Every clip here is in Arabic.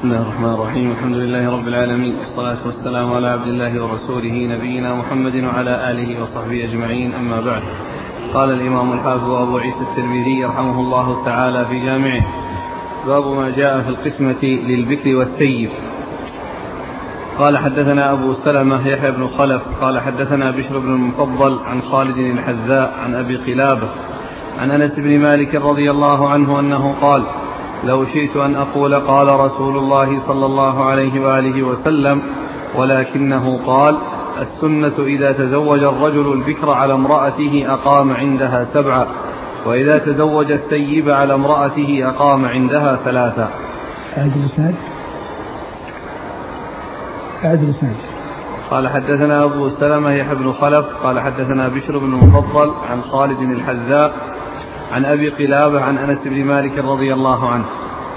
بسم الله الرحمن الرحيم. الحمد لله رب العالمين، والصلاة والسلام على عبد الله ورسوله نبينا محمد وعلى آله وصحبه أجمعين، أما بعد. قال الإمام الحافظ أبو عيسى الترمذي رحمه الله تعالى في جامعه: باب ما جاء في القسمة للبكر والثيب. قال حدثنا أبو سلمة يحيى بن خلف قال حدثنا بشر بن المفضل عن خالد الحذاء عن أبي قلابة عن أنس بن مالك رضي الله عنه أنه قال: لو شئت أن أقول قال رسول الله صلى الله عليه وآله وسلم، ولكنه قال: السنة إذا تزوج الرجل البكر على امرأته أقام عندها 7، وإذا تزوج الثيب على امرأته أقام عندها 3. قال حدثنا أبو سلمة يحيى بن خلف قال حدثنا بشر بن المفضل عن خالد الحذاء عن أبي قلابة عن أنس بن مالك رضي الله عنه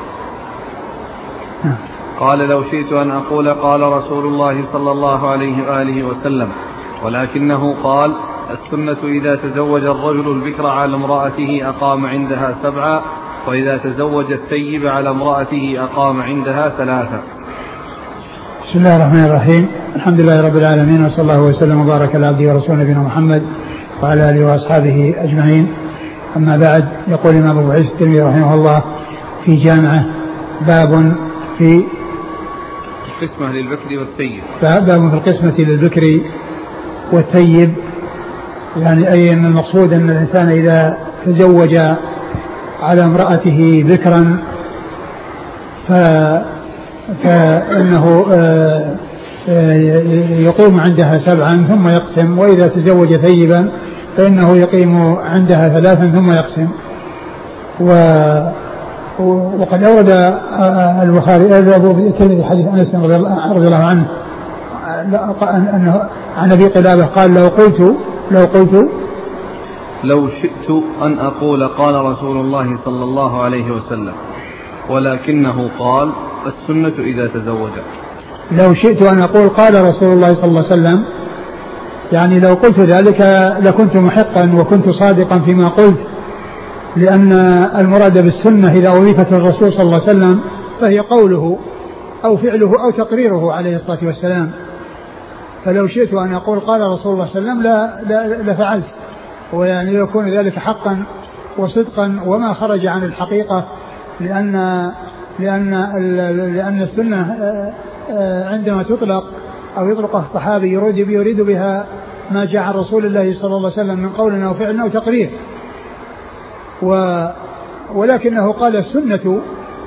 قال: لو شئت أن أقول قال رسول الله صلى الله عليه وآله وسلم، ولكنه قال: السنة إذا تزوج الرجل البكر على امرأته أقام عندها 7، وإذا تزوج الثيب على امرأته أقام عندها 3. بسم الله الرحمن الرحيم. الحمد لله رب العالمين، وصلى الله وسلم وبارك على عبده ورسوله نبينا محمد وعلى آله وأصحابه أجمعين، أما بعد. يقول الإمام أبو عيسى الترمذي رحمه الله في جامعه: باب في القسمة للبكر والثيب. باب في القسمة للبكر والثيب، يعني أي أن المقصود أن الإنسان إذا تزوج على امرأته بكرا فإنه يقوم عندها 7 ثم يقسم، وإذا تزوج ثيبا فإنه يقيم عندها 3 ثم يقسم. وقد أورد البخاري أبو الترمذي حديث أنس رضي الله عنه أنه عن أبي قلابة قال: لو شئت أن أقول قال رسول الله صلى الله عليه وسلم، ولكنه قال: السنة إذا تزوج. لو شئت أن أقول قال رسول الله صلى الله عليه وسلم، يعني لو قلت ذلك لكنت محقا وكنت صادقا فيما قلت، لأن المراد بالسنة إذا أضيفت الرسول صلى الله عليه وسلم فهي قوله أو فعله أو تقريره عليه الصلاة والسلام. فلو شئت أن أقول قال رسول الله صلى الله عليه وسلم لفعلت، ويعني يكون ذلك حقا وصدقا وما خرج عن الحقيقة، لأن السنة عندما تطلق أو يطلق الصحابي يريد بها ما جاء عن رسول الله صلى الله عليه وسلم من قول أو فعل أو تقرير. ولكنه قال السنة،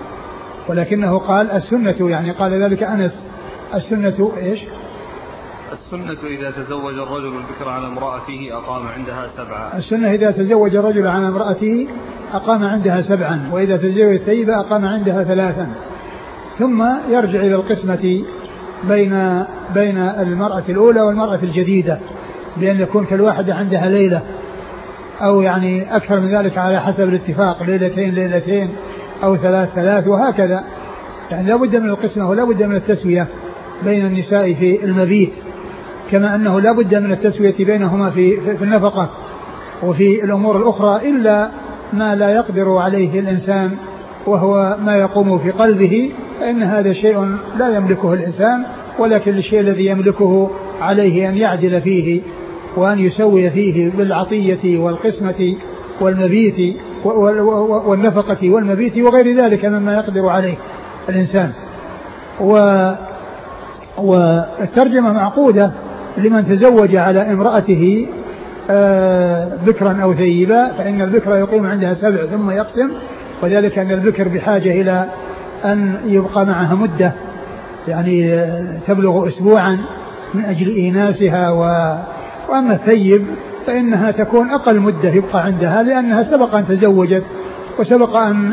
يعني قال ذلك أنس: السنة إيش؟ السنة إذا تزوج الرجل البكر على امرأته أقام عندها 7. السنة إذا تزوج الرجل على امرأته أقام عندها 7، وإذا تزوج الثيبة أقام عندها 3. ثم يرجع إلى القسمة بين المرأة الأولى والمرأة الجديدة، بأن يكون كل واحدة عندها ليلة أو يعني أكثر من ذلك على حسب الاتفاق، 2 أو 3 وهكذا. يعني لا بد من القسمة ولا بد من التسوية بين النساء في المبيت، كما أنه لا بد من التسوية بينهما في النفقة وفي الأمور الأخرى، إلا ما لا يقدر عليه الإنسان وهو ما يقوم في قلبه، فإن هذا شيء لا يملكه الإنسان، ولكن الشيء الذي يملكه عليه أن يعدل فيه وأن يسوي فيه بالعطية والقسمة والمبيت والنفقة والمبيت وغير ذلك مما يقدر عليه الإنسان. والترجمة معقودة لمن تزوج على امرأته بكرا أو ثيبا، فإن البكر يقيم عندها 7 ثم يقسم، وذلك أن البكر بحاجة إلى أن يبقى معها مدة، يعني تبلغ أسبوعا من أجل إيناسها. وأما الثيب فإنها تكون أقل مدة يبقى عندها، لأنها سبق أن تزوجت وسبق أن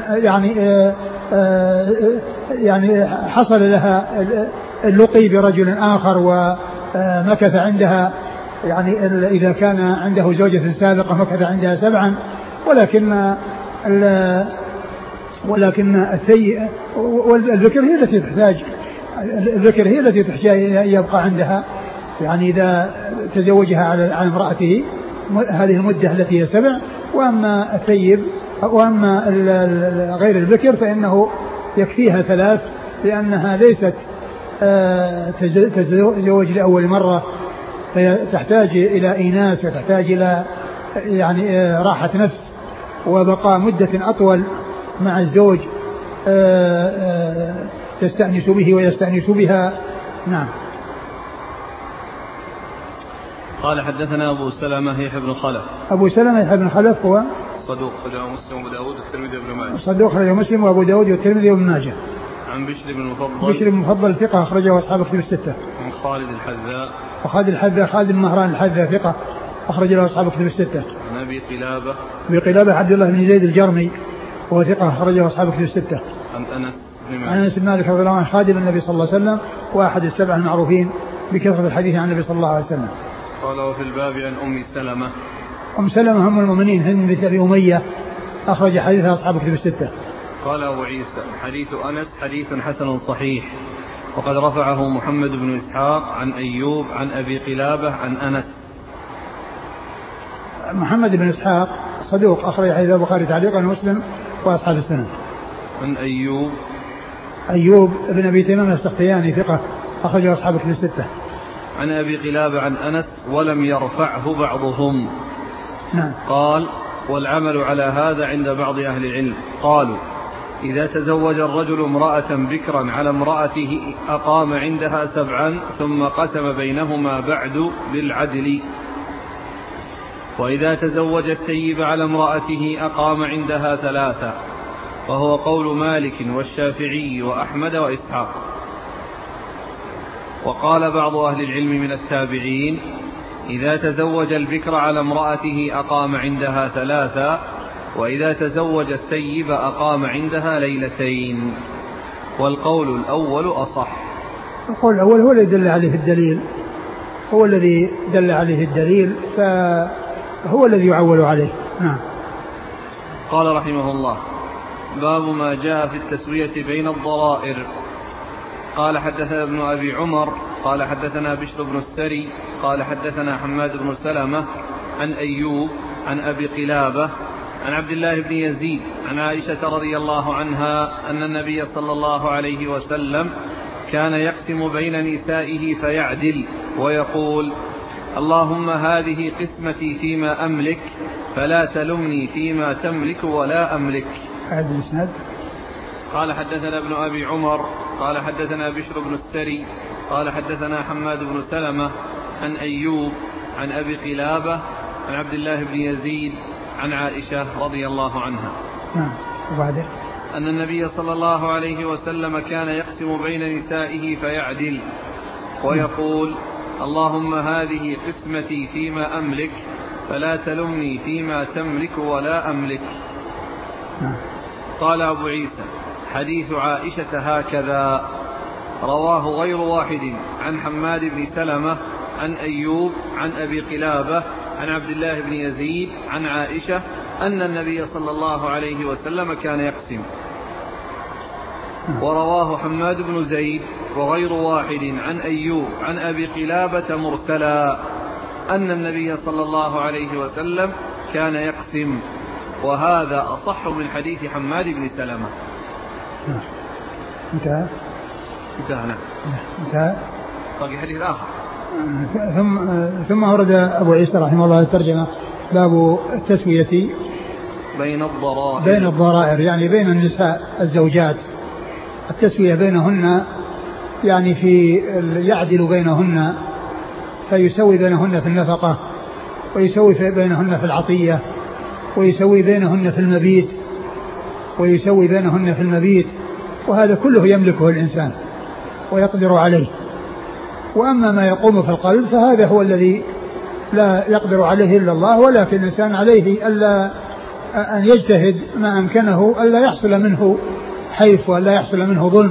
يعني حصل لها اللقي برجل آخر ومكث عندها، يعني إذا كان عنده زوجة سابقة مكث عندها 7. ولكن الثيب والبكر هي التي تحتاج يبقى عندها، يعني إذا تزوجها على امرأته هذه المدة التي هي 7. وأما الثيب وأما غير البكر فإنه يكفيها 3 لأنها ليست تتزوج لأول مرة، فتحتاج إلى إيناس وتحتاج إلى يعني راحة نفس وبقاء مدة أطول مع الزوج تستأنس به ويستأنس بها. نعم. قال حدثنا أبو سلمة يحيى بن خلف. أبو سلمة يحيى بن خلف هو صدوق خرجه مسلم وأبو داود والترمذي وابن ماجه. صدوق خرجه مسلم وأبو داود والترمذي وابن ماجه. عن بشر بن المفضل. بشر بن المفضل ثقة أخرجه أصحاب الكتب الستة. عن خالد الحذاء. وخالد الحذاء خالد بن مهران الحذاء ثقة أخرج له أصحاب الكتب الستة. عن أبي قلابة. أبي قلابة عبد الله بن زيد الجرمي وهو ثقة أخرجه أصحاب الكتب الستة. عن أنس بن مالك. عن أنس بن مالك رضي الله عنه خادم النبي صلى الله عليه وسلم وأحد السبع المعروفين بكثرة الحديث عن النبي صلى الله عليه وسلم. قال وفي الباب عن أم سلمة. أم سلمة أم المؤمنين هند بنت أبي أمية أخرج حديثها أصحاب الكتب الستة. قال أبو عيسى حديث أنس حديث حسن صحيح، وقد رفعه محمد بن إسحاق عن أيوب عن أبي قلابة عن أنس. محمد بن إسحاق صدوق أخرج حديث البخاري تعليقا ومسلم وأصحاب السنن. عن أيوب بن أبي تمام السختياني ثقة أخرجه أصحاب الكتب الستة. عن أبي قلابة عن أنس ولم يرفعه بعضهم. نعم. قال والعمل على هذا عند بعض أهل العلم قالوا إذا تزوج الرجل امرأة بكرا على امرأته أقام عندها 7 ثم قسم بينهما بعد بالعدل، وإذا تزوج الثيب على امرأته أقام عندها 3، وهو قول مالك والشافعي وأحمد وإسحاق. وقال بعض أهل العلم من التابعين إذا تزوج البكر على امرأته أقام عندها 3، وإذا تزوج الثيب أقام عندها 2 ليلة، والقول الأول أصح. القول الأول هو الذي دل عليه الدليل، هو الذي دل عليه الدليل فهو الذي يعول عليه. نعم. قال رحمه الله باب ما جاء في التسوية بين الضرائر. قال حدثنا ابن أبي عمر قال حدثنا بشر بن السري قال حدثنا حماد بن سلمة عن أيوب عن أبي قلابة عن عبد الله بن يزيد عن عائشة رضي الله عنها أن النبي صلى الله عليه وسلم كان يقسم بين نسائه فيعدل ويقول اللهم هذه قسمتي فيما أملك فلا تلمني فيما تملك ولا أملك. قال حدثنا ابن أبي عمر قال حدثنا بشر بن السري قال حدثنا حماد بن سلمة عن أيوب عن أبي قلابة عن عبد الله بن يزيد عن عائشة رضي الله عنها أن النبي صلى الله عليه وسلم كان يقسم بين نسائه فيعدل ويقول اللهم هذه قسمتي فيما أملك فلا تلمني فيما تملك ولا أملك. قال أبو عيسى حديث عائشة هكذا رواه غير واحد عن حماد بن سلمة عن أيوب عن أبي قلابة عن عبد الله بن يزيد عن عائشة أن النبي صلى الله عليه وسلم كان يقسم. ورواه حماد بن زيد وغير واحد عن أيوب عن أبي قلابة مرسلا أن النبي صلى الله عليه وسلم كان يقسم، وهذا أصح من حديث حماد بن سلمة. انتهى. باقي حديث آخر. ثم ورد أبو عيسى رحمه الله الترجمة باب التسوية بين الضرائر يعني بين النساء الزوجات، التسوية بينهن يعني في يعدل بينهن فيسوي بينهن في النفقة ويسوي بينهن في العطية ويسوي بينهن في المبيت وهذا كله يملكه الإنسان ويقدر عليه. وأما ما يقوم في القلب فهذا هو الذي لا يقدر عليه إلا الله، ولكن الإنسان عليه ألا أن يجتهد ما أمكنه ألا يحصل منه حيف ولا يحصل منه ظلم.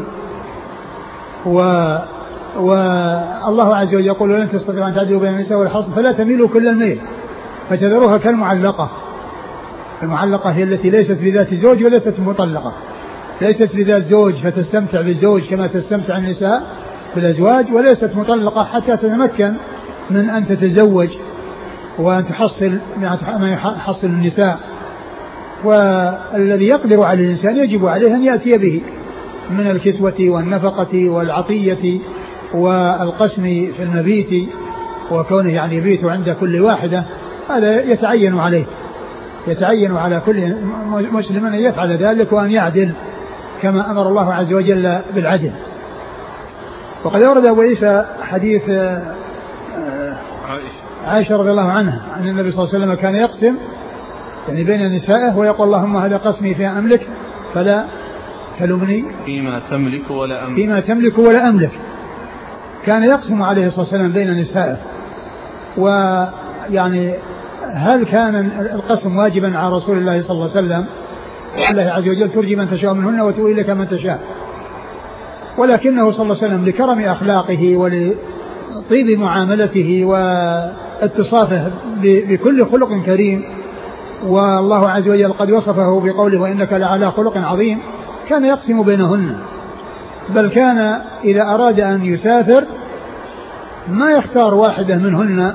والله عز وجل يقول لن تستطيعوا أن تعدلوا بين النساء والحصن فلا تميلوا كل الميل فتذروها كالمعلقة. المعلقة هي التي ليست بذات زوج وليست مطلقة، ليست بذات زوج فتستمتع بالزوج كما تستمتع النساء بالأزواج، وليست مطلقة حتى تتمكن من أن تتزوج وأن تحصل ما يحصل النساء. والذي يقدر على الإنسان يجب عليه أن يأتي به من الكسوة والنفقة والعطية والقسم في المبيت وكونه يعني يبيت عند كل واحدة، هذا يتعين على كل مسلم أن يفعل ذلك وأن يعدل كما أمر الله عز وجل بالعدل. وقد ورد أبو عيسى حديث عائشة رضي الله عنها أن النبي صلى الله عليه وسلم كان يقسم يعني بين نسائه ويقول اللهم هذا قسمي فيما أملك فلا تلمني فيما تملك ولا أملك. كان يقسم عليه الصلاة والسلام بين نسائه. ويعني هل كان القسم واجبا على رسول الله صلى الله عليه وسلم؟ الله عز وجل ترجي من تشاء منهن وتؤوي لك من تشاء، ولكنه صلى الله عليه وسلم لكرم أخلاقه ولطيب معاملته واتصافه بكل خلق كريم، والله عز وجل قد وصفه بقوله وإنك لعلى خلق عظيم، كان يقسم بينهن. بل كان إذا أراد أن يسافر ما يختار واحدة منهن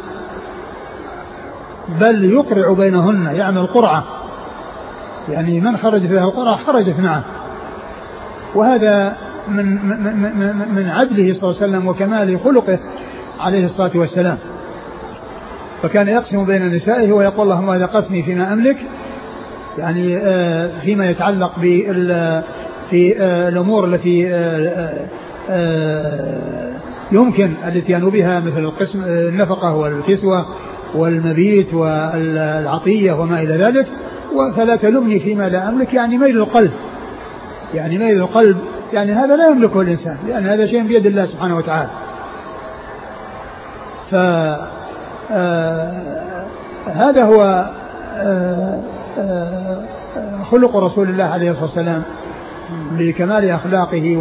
بل يقرع بينهن، يعمل قرعة، يعني من خرج فيها القرعة خرجت معه. وهذا من عدله صلى الله عليه وسلم وكمال خلقه عليه الصلاة والسلام. فكان يقسم بين نسائه ويقول اللهم هذا قسمي فيما أملك، يعني فيما يتعلق في الأمور التي يمكن الاتيان بها مثل القسم النفقة والكسوة والمبيت والعطية وما إلى ذلك. فلا تلمني فيما لا أملك، يعني ميل القلب، يعني هذا لا يملكه الإنسان لأن هذا شيء بيد الله سبحانه وتعالى. هذا هو خلق رسول الله عليه الصلاة والسلام لكمال أخلاقه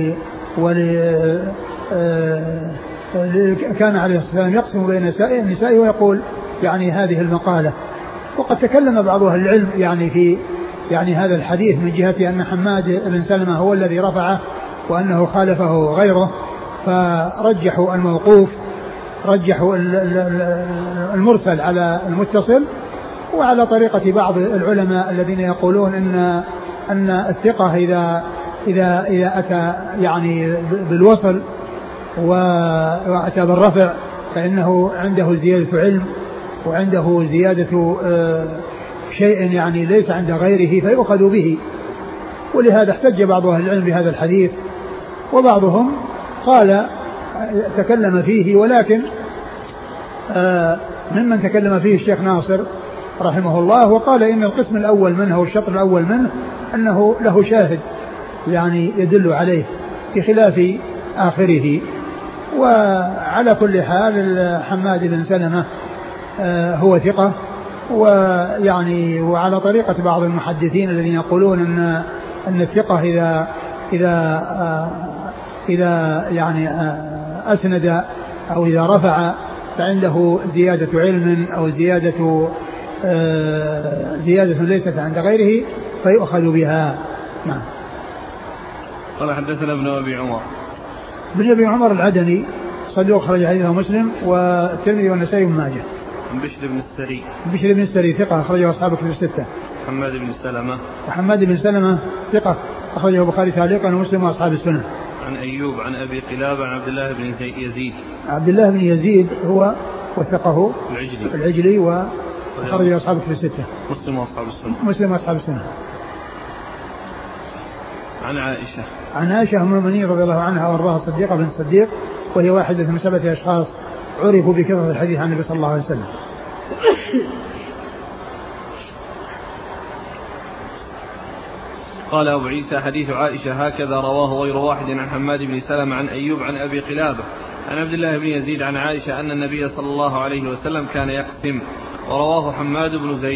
كان عليه الصلاة والسلام يقسم بين النساء ويقول يعني هذه المقالة. وقد تكلم بعض أهل العلم يعني في يعني هذا الحديث من جهة أن حماد بن سلمة هو الذي رفعه وأنه خالفه غيره، فرجحوا الموقوف، رجحوا المرسل على المتصل، وعلى طريقة بعض العلماء الذين يقولون أن الثقة إذا أتى يعني بالوصل وأتى بالرفع فإنه عنده زيادة علم وعنده زيادة شيء يعني ليس عند غيره فيؤخذ به. ولهذا احتج بعض أهل العلم بهذا الحديث، وبعضهم قال تكلم فيه، ولكن ممن تكلم فيه الشيخ ناصر رحمه الله وقال إن القسم الأول منه والشطر الأول منه أنه له شاهد يعني يدل عليه بخلاف آخره. وعلى كل حال حماد بن سلمة هو ثقة، ويعني وعلى طريقة بعض المحدثين الذين يقولون أن الثقة إذا يعني أسند أو إذا رفع فعنده زيادة علم أو زيادة ليست عند غيره فيؤخذ بها. نعم. قال حدثنا ابن أبي عمر العدني صدوق خرج حديثه مسلم والترمذي والنسائي وابن ماجه. بشر بن السري ثقة أخرجه أصحاب الكتب الستة. حماد بن سلمة ثقة أخرجه البخاري تعليقا ومسلم وأصحاب السنة. عن أيوب عن أبي قلابة عن عبد الله بن يزيد هو وثقه العجلي وأخرجه أصحاب الكتب الستة. مسلم وأصحاب السنة. عن عائشة أم المؤمنين رضي الله عنها وأرضاها الصديقة بنت الصديق، وهي واحدة من 7 أشخاص عرفوا بكثرة الحديث عن النبي صلى الله عليه وسلم. قال أبو عيسى حديث عائشة هكذا رواه غير واحد عن حماد بن سلمة عن أيوب عن أبي قلابة عن عبد الله بن يزيد عن عائشة أن النبي صلى الله عليه وسلم كان يقسم، ورواه حماد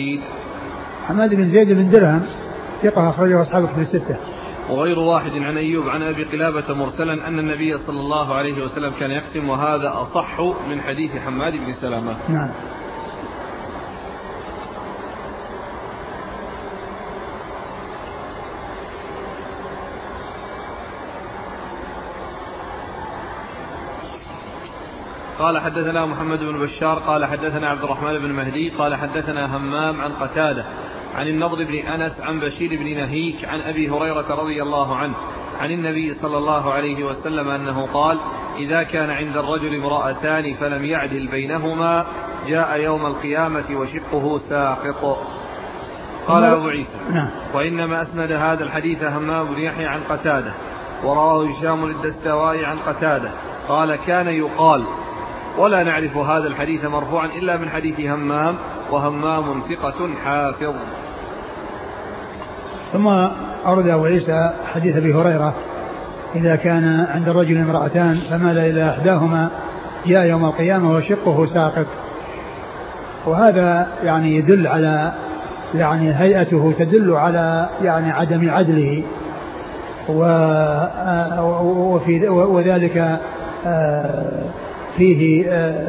بن زيد بن درهم ثقة أخرجه أصحاب الكتب الستة. وغير واحد عن أيوب عن أبي قلابة مرسلا أن النبي صلى الله عليه وسلم كان يقسم، وهذا أصح من حديث حماد بن سلمة. نعم. قال حدثنا محمد بن بشار قال حدثنا عبد الرحمن بن مهدي قال حدثنا همام عن قتادة عن النضر بن أنس عن بشير بن نهيك عن أبي هريرة رضي الله عنه عن النبي صلى الله عليه وسلم أنه قال: إذا كان عند الرجل امرأتان فلم يعدل بينهما جاء يوم القيامة وشقه ساقط. قال أبو عيسى: وإنما أسند هذا الحديث همام بن يحيى عن قتادة، ورواه هشام الدستوائي عن قتادة قال: كان يقال، ولا نعرف هذا الحديث مرفوعا إلا من حديث همام، وهمام ثقة حافظ. ثم أورد أبو عيسى حديث أبي هريرة: إذا كان عند الرجل امرأتان فمال إلى إحداهما جاء يوم القيامة وشقه ساقط. وهذا يعني يدل على يعني هيئته تدل على يعني عدم عدله، وذلك فيه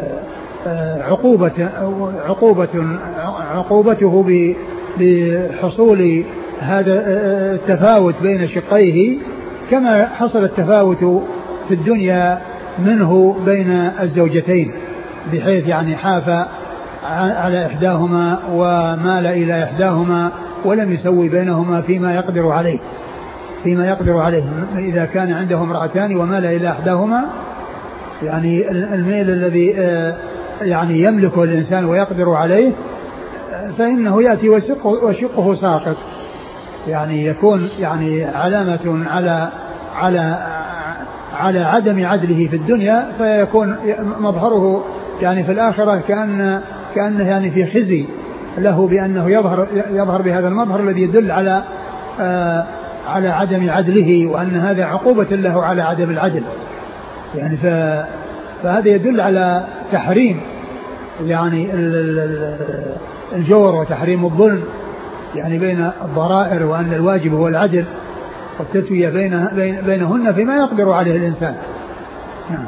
عقوبته بحصول هذا التفاوت بين شقيه، كما حصل التفاوت في الدنيا منه بين الزوجتين، بحيث يعني حاف على إحداهما ومال إلى إحداهما ولم يسوي بينهما فيما يقدر عليه. إذا كان عنده امرأتان ومال إلى إحداهما، يعني الميل الذي يعني يملكه الإنسان ويقدر عليه، فإنه يأتي وشقه ساقط، يعني يكون يعني علامة على عدم عدله في الدنيا، فيكون مظهره يعني في الآخرة كأنه يعني في خزي له، بأنه يظهر بهذا المظهر الذي يدل على عدم عدله، وأن هذا عقوبة له على عدم العدل. يعني فهذا يدل على تحريم يعني الجور وتحريم الظلم يعني بين الضرائر، وأن الواجب هو العدل والتسوية بينهن فيما يقدر عليه الإنسان. نعم.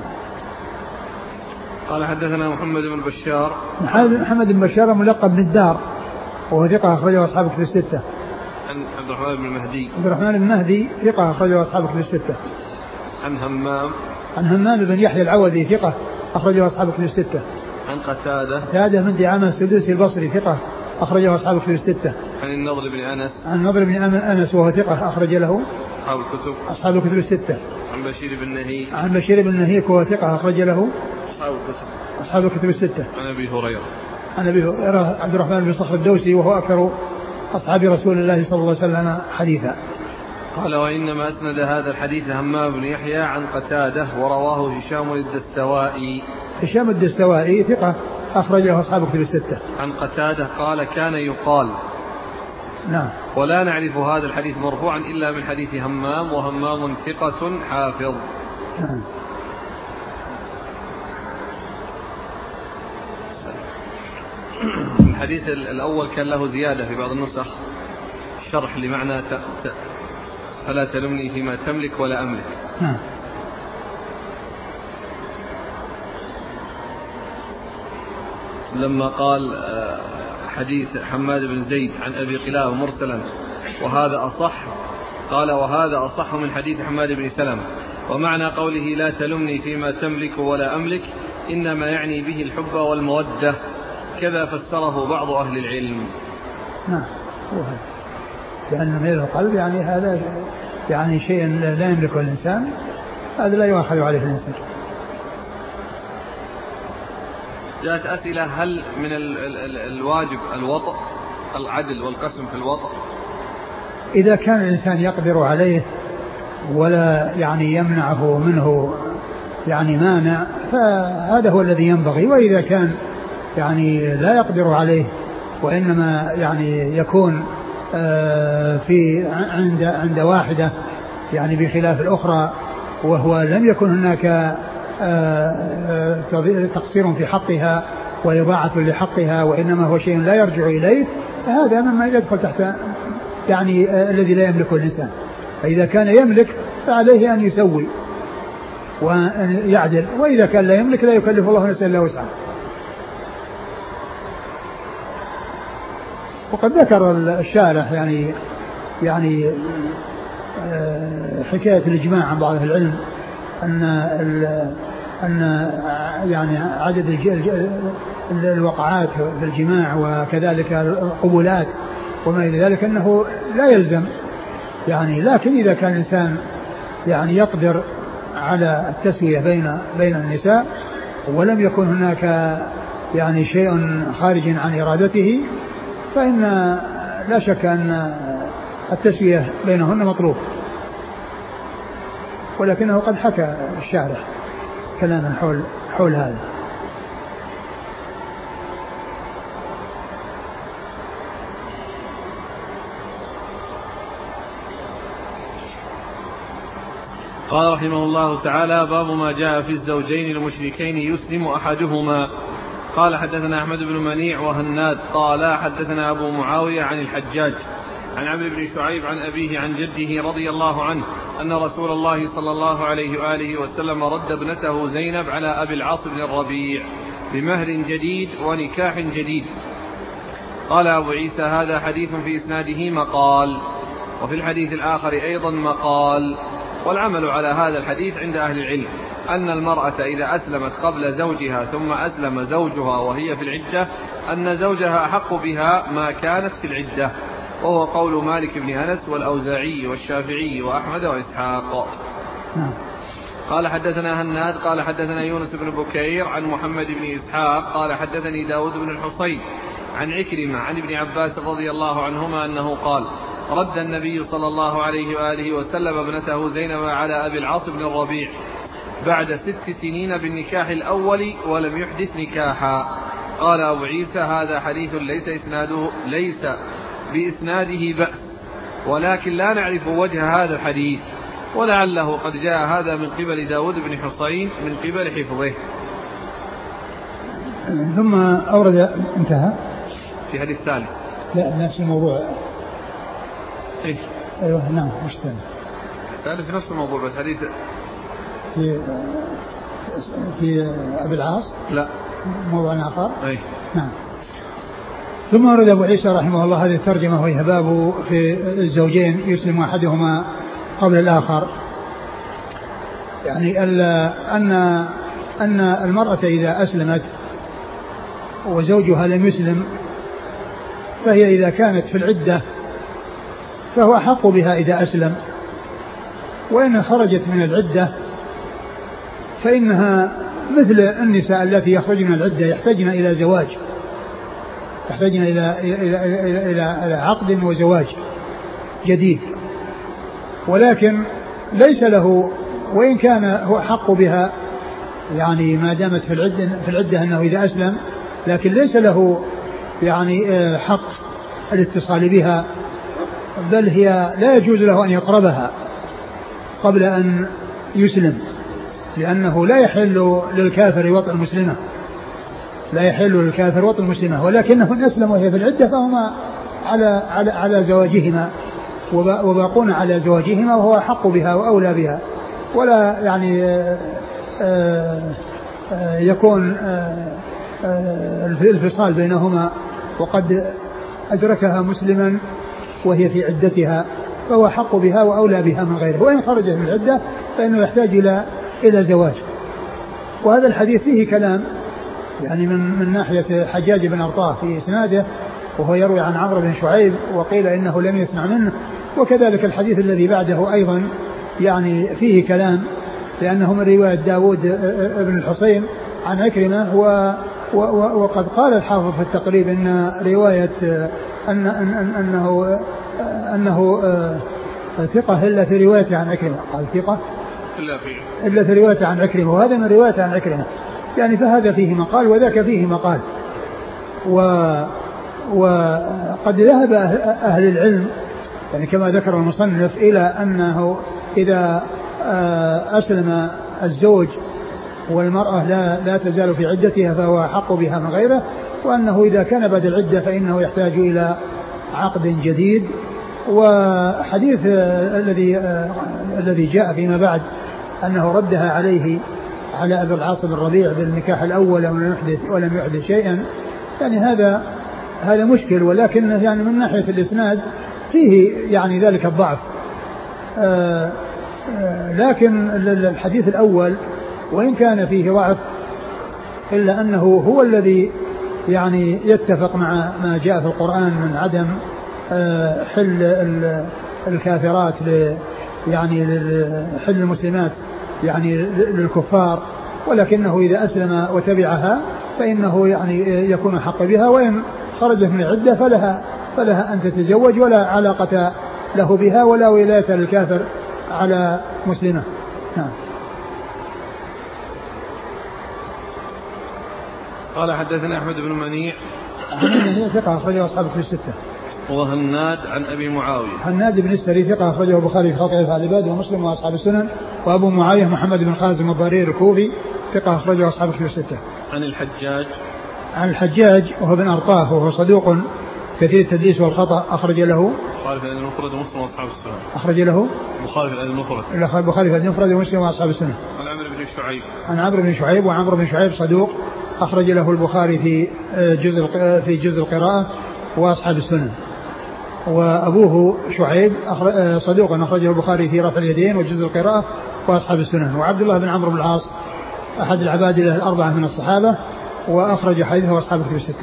قال: حدثنا محمد بن بشار. محمد بن بشار ملقب بن الدار، وهو ثقة أخرجه أصحاب كتب الستة. عن عبد الرحمن بن مهدي. عبد الرحمن بن مهدي ثقة أخرجه أصحاب كتب الستة. عن همام بن يحيى العوذي ثقة أخرجه أصحاب كتب الستة. عن قتادة من دعامة السدوسي البصري ثقة أخرجه أصحاب كتب الستة. عن النضر بن أنس وهو ثقة أخرج له أصحاب الكتب الستة. عن بشير بن نهيك وهو ثقة أخرج له أصحاب الكتب الستة. عن أبي هريرة عبد الرحمن بن صخر الدوسي، وهو أكثر أصحاب رسول الله صلى الله عليه وسلم حديثا. قال: وإنما أسند هذا الحديث همام بن يحيى عن قتادة، ورواه هشام الدستوائي. هشام الدستوائي ثقة أخرجه أصحاب كتب الستة. عن قتادة قال: كان يقال. نعم. ولا نعرف هذا الحديث مرفوعا إلا من حديث همام، وهمام ثقة حافظ. نعم. الحديث الأول كان له زيادة في بعض النسخ، شرح لمعنى فلا تلمني فيما تملك ولا أملك. نعم. لما قال حديث حماد بن زيد عن أبي قلابة مرسلا وهذا أصح، قال: وهذا أصح من حديث حماد بن سلمة، ومعنى قوله لا تلمني فيما تملك ولا أملك إنما يعني به الحب والمودة، كذا فسره بعض أهل العلم. نعم. لأن ميل القلب يعني هذا يعني شيء لا يملكه الإنسان، هذا لا يؤخذ عليه الإنسان. جاءت أسئلة: هل من الواجب الوطء، العدل والقسم في الوطء؟ إذا كان الإنسان يقدر عليه ولا يعني يمنعه منه يعني مانع، فهذا هو الذي ينبغي. وإذا كان يعني لا يقدر عليه وإنما يعني يكون في عند واحدة يعني بخلاف الأخرى، وهو لم يكن هناك تقصير في حقها وإضاعة لحقها، وإنما هو شيء لا يرجع إليه، هذا مما يدخل تحت يعني الذي لا يملكه الإنسان. فإذا كان يملك فعليه أن يسوي وأن يعدل، وإذا كان لا يملك لا يكلف الله نفسا إلا وسعها. وقد ذكر الشارح يعني حكاية الإجماع عن بعض العلم أن يعني عدد الوقعات في الجماع وكذلك القبولات وما إلى ذلك أنه لا يلزم يعني، لكن إذا كان الإنسان يعني يقدر على التسوية بين النساء ولم يكن هناك يعني شيء خارج عن إرادته، فإن لا شك أن التسوية بينهن مطلوب. ولكنه قد حكى الشارح كلاما حول هذا. قال رحمه الله تعالى: باب ما جاء في الزوجين المشركين يسلم أحدهما. قال: حدثنا أحمد بن منيع وهناد قال: حدثنا أبو معاوية عن الحجاج عن عمرو بن شعيب عن أبيه عن جده رضي الله عنه أن رسول الله صلى الله عليه وآله وسلم رد ابنته زينب على أبي العاص بن الربيع بمهر جديد ونكاح جديد. قال أبو عيسى: هذا حديث في إسناده مقال، وفي الحديث الآخر أيضا مقال. والعمل على هذا الحديث عند أهل العلم أن المرأة إذا أسلمت قبل زوجها ثم أسلم زوجها وهي في العدة أن زوجها أحق بها ما كانت في العدة، وهو قول مالك بن أنس والأوزاعي والشافعي وأحمد وإسحاق. قال: حدثنا هناد قال: حدثنا يونس بن بكير عن محمد بن إسحاق قال: حدثني داود بن الحصين عن عكرمة عن ابن عباس رضي الله عنهما أنه قال: رد النبي صلى الله عليه وآله وسلم ابنته زينب على أبي العاص بن الربيع بعد 6 سنين بالنكاح الأول ولم يحدث نكاحا. قال أبو عيسى: هذا حديث ليس بإسناده بأس، ولكن لا نعرف وجه هذا الحديث، ولعله قد جاء هذا من قبل داود بن حصين من قبل حفظه. ثم أورد انتهى في حديث ثالث. لا، نفس الموضوع. إيه؟ أيوة نعم. مش ثالث نفس الموضوع بس حديث في أبي العاص. لا، موضوع آخر. أي نعم. ثم ورد أبو عيسى رحمه الله هذه الترجمة وهي باب في الزوجين يسلم أحدهما قبل الآخر، يعني أن المرأة إذا أسلمت وزوجها لم يسلم فهي إذا كانت في العدة فهو أحق بها إذا أسلم، وإن خرجت من العدة فإنها مثل النساء التي يخرجن من العدة يحتاجن إلى زواج، يحتاجن إلى عقد وزواج جديد، ولكن ليس له، وإن كان هو حق بها يعني ما دامت في العدة أنه إذا أسلم، لكن ليس له يعني حق الاتصال بها، بل هي لا يجوز له أن يقربها قبل أن يسلم، لأنه لا يحل للكافر وطء المسلمة، لا يحل للكافر وطء المسلمة، ولكنه أسلم وهي في العدة فهما على زواجهما وباقون على زواجهما، وهو أحق بها وأولى بها، ولا يعني يكون الانفصال بينهما وقد أدركها مسلما وهي في عدتها، فهو أحق بها وأولى بها من غيره، وإن خرجت من العدة فإنه يحتاج إلى زواج. وهذا الحديث فيه كلام يعني من ناحية حجاج بن أرطاه في إسناده، وهو يروي عن عمرو بن شعيب وقيل إنه لم يسمع منه، وكذلك الحديث الذي بعده أيضا يعني فيه كلام، لأنه من رواية داود بن الحصين عن عكرمة، وقد قال الحافظ في التقريب إن رواية أنه ثقة إلا في رواية عن عكرمة، قال ثقة إلا في رواية عن عكرمة، وهذا من رواية عن عكرمة، يعني فهذا فيه مقال وذاك فيه مقال. وقد ذهب أهل العلم يعني كما ذكر المصنف إلى أنه إذا أسلم الزوج والمرأة لا تزال في عدتها فهو أحق بها من غيره، وأنه إذا كان بعد العدة فإنه يحتاج إلى عقد جديد. وحديث الذي جاء فيما بعد أنه ردها على أبي العاص بن الربيع بالنكاح الأول ولم يحدث شيئا، يعني هذا مشكل، ولكن يعني من ناحية الإسناد فيه يعني ذلك الضعف، لكن الحديث الأول وإن كان فيه ضعف إلا أنه هو الذي يعني يتفق مع ما جاء في القرآن من عدم حل الكافرات يعني حل المسلمات يعني للكفار، ولكنه إذا أسلم وتبعها فإنه يعني يكون حق بها، وإن خرجت من العدة فلها أن تتزوج، ولا علاقة له بها ولا ولاية للكافر على مسلمة. نعم. قال حدثنا أحمد بن منيع هي ثقة أخرجه أصحاب الكتب الستة. وهناد عن أبي معاوية. هناد بن السري ثقة أخرجه البخاري في خلق أفعال العباد ومسلم وأصحاب السنن. وأبو معاوية محمد بن خازم الضرير الكوفي ثقة أخرجه أصحاب الكتب الستة. عن الحجاج وهو بن أرطاف وهو صدوق كثير التدليس والخطأ، أخرج له البخاري في الأدب المفرد ومسلم وأصحاب السنن. أخرج له البخاري في الأدب المفرد. البخاري في الأدب المفرد ومسلم وأصحاب السنن. عن عمرو بن شعيب وعمرو بن شعيب صدوق أخرج له البخاري في جزء القراءة وأصحاب السنن. وأبوه شعيب صدوق أخرجه البخاري في رفع اليدين وجزء القراءة وأصحاب السنن. وعبد الله بن عمرو بن العاص أحد العباد الأربعة من الصحابة وأخرج حديثه أصحاب الكتب الستة.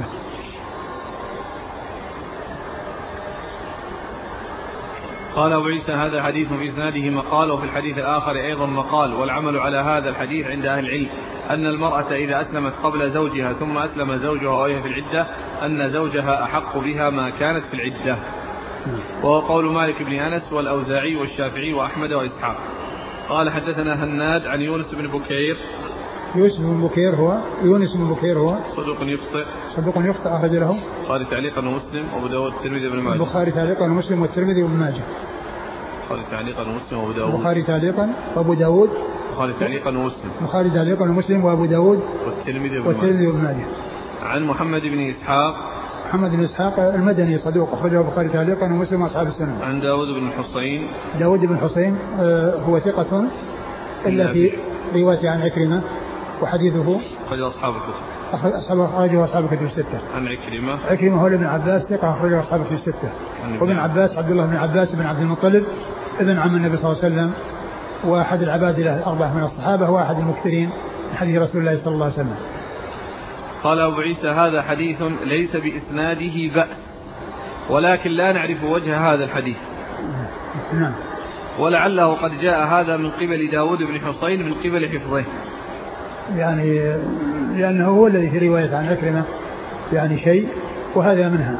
قال أبو عيسى هذا حديث في إسناده مقال، وفي الحديث الآخر أيضا مقال. والعمل على هذا الحديث عند أهل العلم أن المرأة إذا أسلمت قبل زوجها ثم أسلم زوجها وهي في العدة أن زوجها أحق بها ما كانت في العدة. وهو قول مالك بن أنس والأوزاعي والشافعي وأحمد وإسحاق. قال حدثنا هناد عن يونس بن بكير. يونس بن بكير هو صدوق يخطئ أخرج له البخاري تعليقا ومسلم وأبو داود والترمذي وابن ماجه. البخاري تعليقا ومسلم والترمذي وابن ماجه. البخاري تعليقا ومسلم وأبو داود. البخاري تعليقا وأبو داود. البخاري تعليقا ومسلم. البخاري تعليقا ومسلم وأبو داود والترمذي وابن ماجه. عن محمد بن إسحاق. محمد بن إسحاق المدني صدوق أخرجه البخاري تعليقا ومسلم وأصحاب السنن. عن داود بن الحصين. داود بن الحصين هو ثقة إلا في رواية عن عكرمة وحديثه أخرجه أصحاب الكتب الستة. عن عكرمة هو ابن عباس ثقة أخرجه أصحاب الكتب الستة. وابن عباس عبد الله بن عباس بن عبد المطلب ابن عم النبي صلى الله عليه وسلم وأحد العباد الأربعة من الصحابة وأحد المكثرين من حديث رسول الله صلى الله عليه وسلم. قال أبو عيسى هذا حديث ليس بإسناده بأس، ولكن لا نعرف وجه هذا الحديث. نعم. ولعله قد جاء هذا من قبل داود بن حصين من قبل حفظه، يعني لأنه هو الذي في رواية عن عكرمة يعني شيء وهذا منها.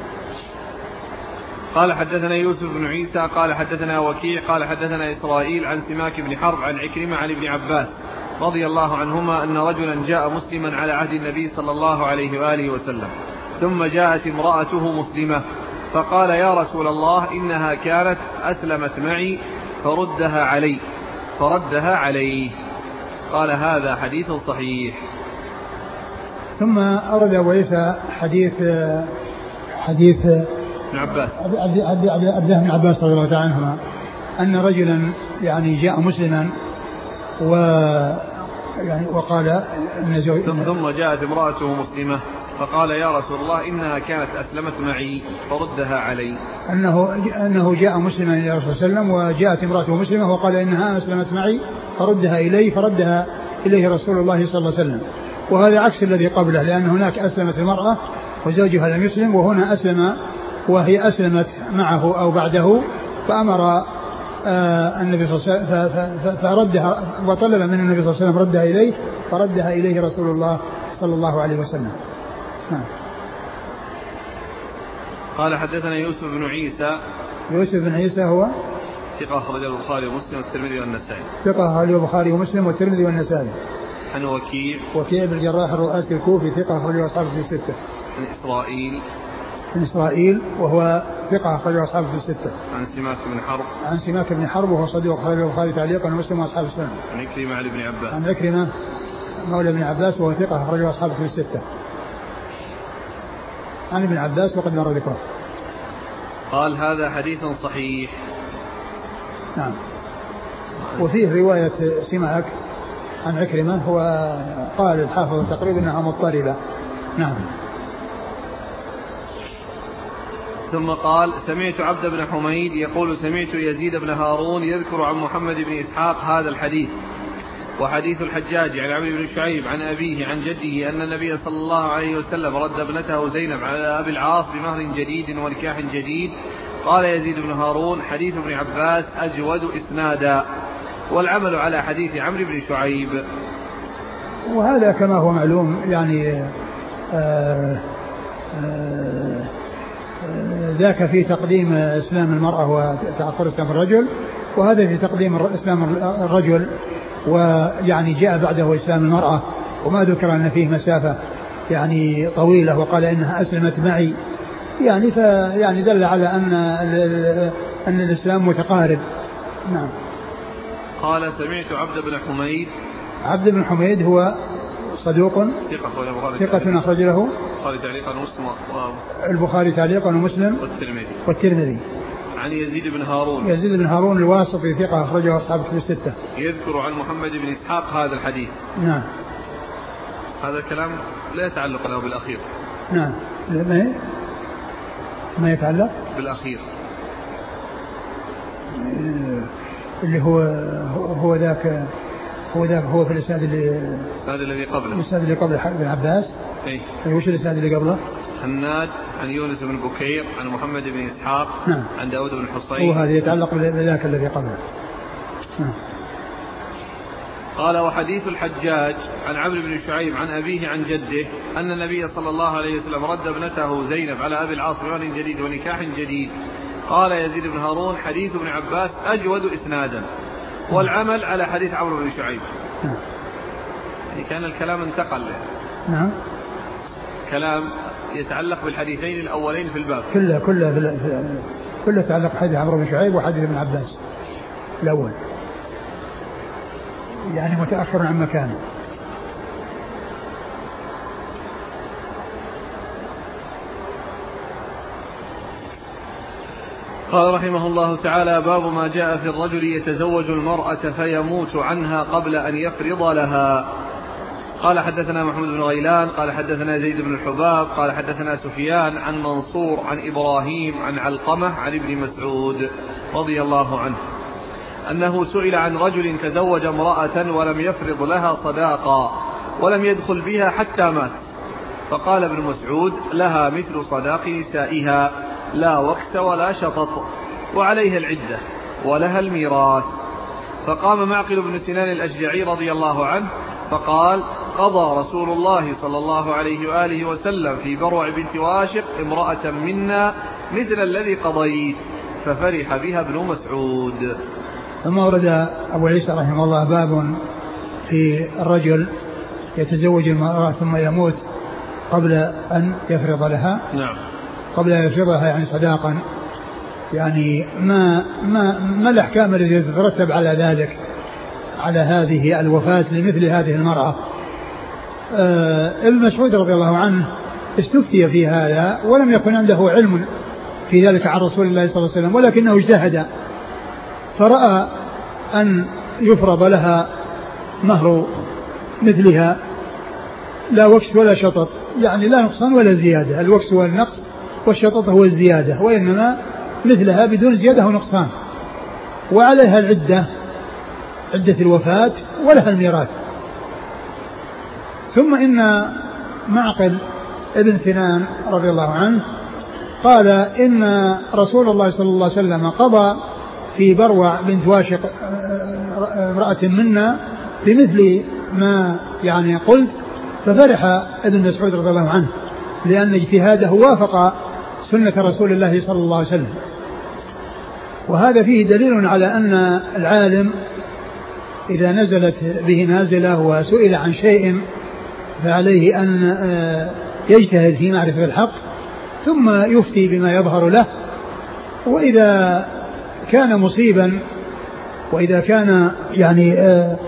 قال حدثنا يوسف بن عيسى قال حدثنا وكيع قال حدثنا إسرائيل عن سماك بن حرب عن عكرمة عن ابن عباس رضي الله عنهما أن رجلا جاء مسلما على عهد النبي صلى الله عليه وآله وسلم، ثم جاءت امرأته مسلمة فقال يا رسول الله إنها كانت أسلمت معي فردها علي. قال هذا حديث صحيح. ثم أورد أبو عيسى حديث ابن عباس عبد الله بن عباس رضي الله تعالى عنهما أن رجلا يعني جاء مسلما وقال ثم جاءت امرأته مسلمة فقال يا رسول الله إنها كانت أسلمت معي فردها علي. أنه جاء مسلما إلى الرسول صلى الله عليه وسلم وجاءت امرأته مسلمة وقال إنها أسلمت معي فردها إليه رسول الله صلى الله عليه وسلم. وهذا عكس الذي قبله، لأن هناك أسلمت المرأة وزوجها لم يسلم، وهنا أسلم وهي أسلمت معه أو بعده، فأمر النبي صلى الله عليه وسلم فردها وطلب من النبي صلى الله عليه وسلم فردها إليه رسول الله صلى الله عليه وسلم. قال حدثنا يوسف بن عيسى هو ثقة أخرجه البخاري ومسلم والترمذي والنسائي. ثقة أخرجه البخاري ومسلم والترمذي والنسائي. عن وكيع بن الجراح الرؤاسي الكوفي ثقة أخرجه أصحابه في الستة. عن إسرائيل وهو ثقة أخرجه أصحابه في الستة. عن سماك بن حرب وهو صدوق أخرجه البخاري تعليقا ومسلم وأصحاب السنن. عن عكرمة مولى ابن عباس وهو ثقة أخرجه أصحابه في الستة. عن ابن عباس وقد مر ذكره. قال هذا حديث صحيح. نعم. وفيه رواية سماك عن عكرمة هو قال الحافظ تقريبا أنها مضطربة. نعم. ثم قال سمعت عبد بن حميد يقول سمعت يزيد بن هارون يذكر عن محمد بن إسحاق هذا الحديث. وحديث الحجاج عن عمرو بن شعيب عن أبيه عن جده أن النبي صلى الله عليه وسلم رد ابنته زينب على أبي العاص بمهر جديد ونكاح جديد قال يزيد بن هارون حديث ابن عباس أجود إسنادا، والعمل على حديث عمرو بن شعيب. وهذا كما هو معلوم يعني ذاك في تقديم إسلام المرأة وتأخر إسلام الرجل، وهذا في تقديم إسلام الرجل ويعني جاء بعده إسلام المرأة، وما ذكر أن فيه مسافة يعني طويلة وقال إنها أسلمت معي، يعني فيعني دل على أن الإسلام متقارب. نعم. قال سمعت عبد بن حميد. عبد بن حميد هو صدوق ثقة أخرج له البخاري تعليقا ومسلم والترمذي. عن يزيد بن هارون. يزيد بن هارون الواسطي ثقة أخرجه أصحاب الكتب الستة. يذكر عن محمد بن إسحاق هذا الحديث. نعم. هذا الكلام لا يتعلق له بالأخير. نعم. ما يتعلق بالأخير اللي هو ذاك هو في الإسناد الذي قبل ابن عباس. وش الإسناد اللي قبله؟ حناد عن يونس بن بكير عن محمد بن إسحاق. نعم. عن داود بن حصين. وهذا يتعلق بذاك الذي قبله. نعم. قال وحديث الحجاج عن عمرو بن شعيب عن أبيه عن جده أن النبي صلى الله عليه وسلم رد ابنته زينب على أبي العاص بمال جديد ونكاح جديد. قال يزيد بن هارون حديث ابن عباس أجود إسنادا، والعمل على حديث عمرو بن شعيب. يعني كان الكلام انتقل. نعم. كلام يتعلق بالحديثين الأولين في الباب. كله يتعلق حديث عمرو بن شعيب وحديث ابن عباس الأول، يعني متأخر عن مكانه. قال رحمه الله تعالى باب ما جاء في الرجل يتزوج المرأة فيموت عنها قبل أن يفرض لها. قال حدثنا محمود بن غيلان قال حدثنا زيد بن الحباب قال حدثنا سفيان عن منصور عن إبراهيم عن علقمة عن ابن مسعود رضي الله عنه أنه سئل عن رجل تزوج امرأة ولم يفرض لها صداقا ولم يدخل بها حتى مات، فقال ابن مسعود لها مثل صداق نسائها لا وكس ولا شطط وعليها العدة ولها الميراث. فقام معقل بن سنان الأشجعي رضي الله عنه فقال قضى رسول الله صلى الله عليه وآله وسلم في بروع بنت واشق امرأة منا مثل الذي قضيت، ففرح بها ابن مسعود. ثم ورد أبو عيسى رحمه الله باب في الرجل يتزوج المرأة ثم يموت قبل أن يفرض لها. نعم. قبل أن يفرضها يعني صداقا، يعني ما الأحكام التي تترتب على ذلك، على هذه الوفاة لمثل هذه المرأة. ابن مسعود رضي الله عنه استفتي في هذا ولم يكن عنده علم في ذلك عن رسول الله صلى الله عليه وسلم، ولكنه اجتهد فرأى أن يفرض لها مهر مثلها لا وكس ولا شطط، يعني لا نقصان ولا زيادة. الوكس هو النقص والشطط هو الزيادة، وإنما مثلها بدون زيادة ونقصان، وعليها العدة عدة الوفاة ولها الميراث. ثم إن معقل ابن سنان رضي الله عنه قال إن رسول الله صلى الله عليه وسلم قضى في بروع بنت واشق امرأة منا بمثل ما يعني قلت، ففرح ابن مسعود رضي الله عنه لأن اجتهاده وافق سنة رسول الله صلى الله عليه وسلم. وهذا فيه دليل على أن العالم إذا نزلت به نازلة وسئل عن شيء فعليه أن يجتهد في معرفة الحق ثم يفتي بما يظهر له، وإذا كان مصيبا وإذا كان يعني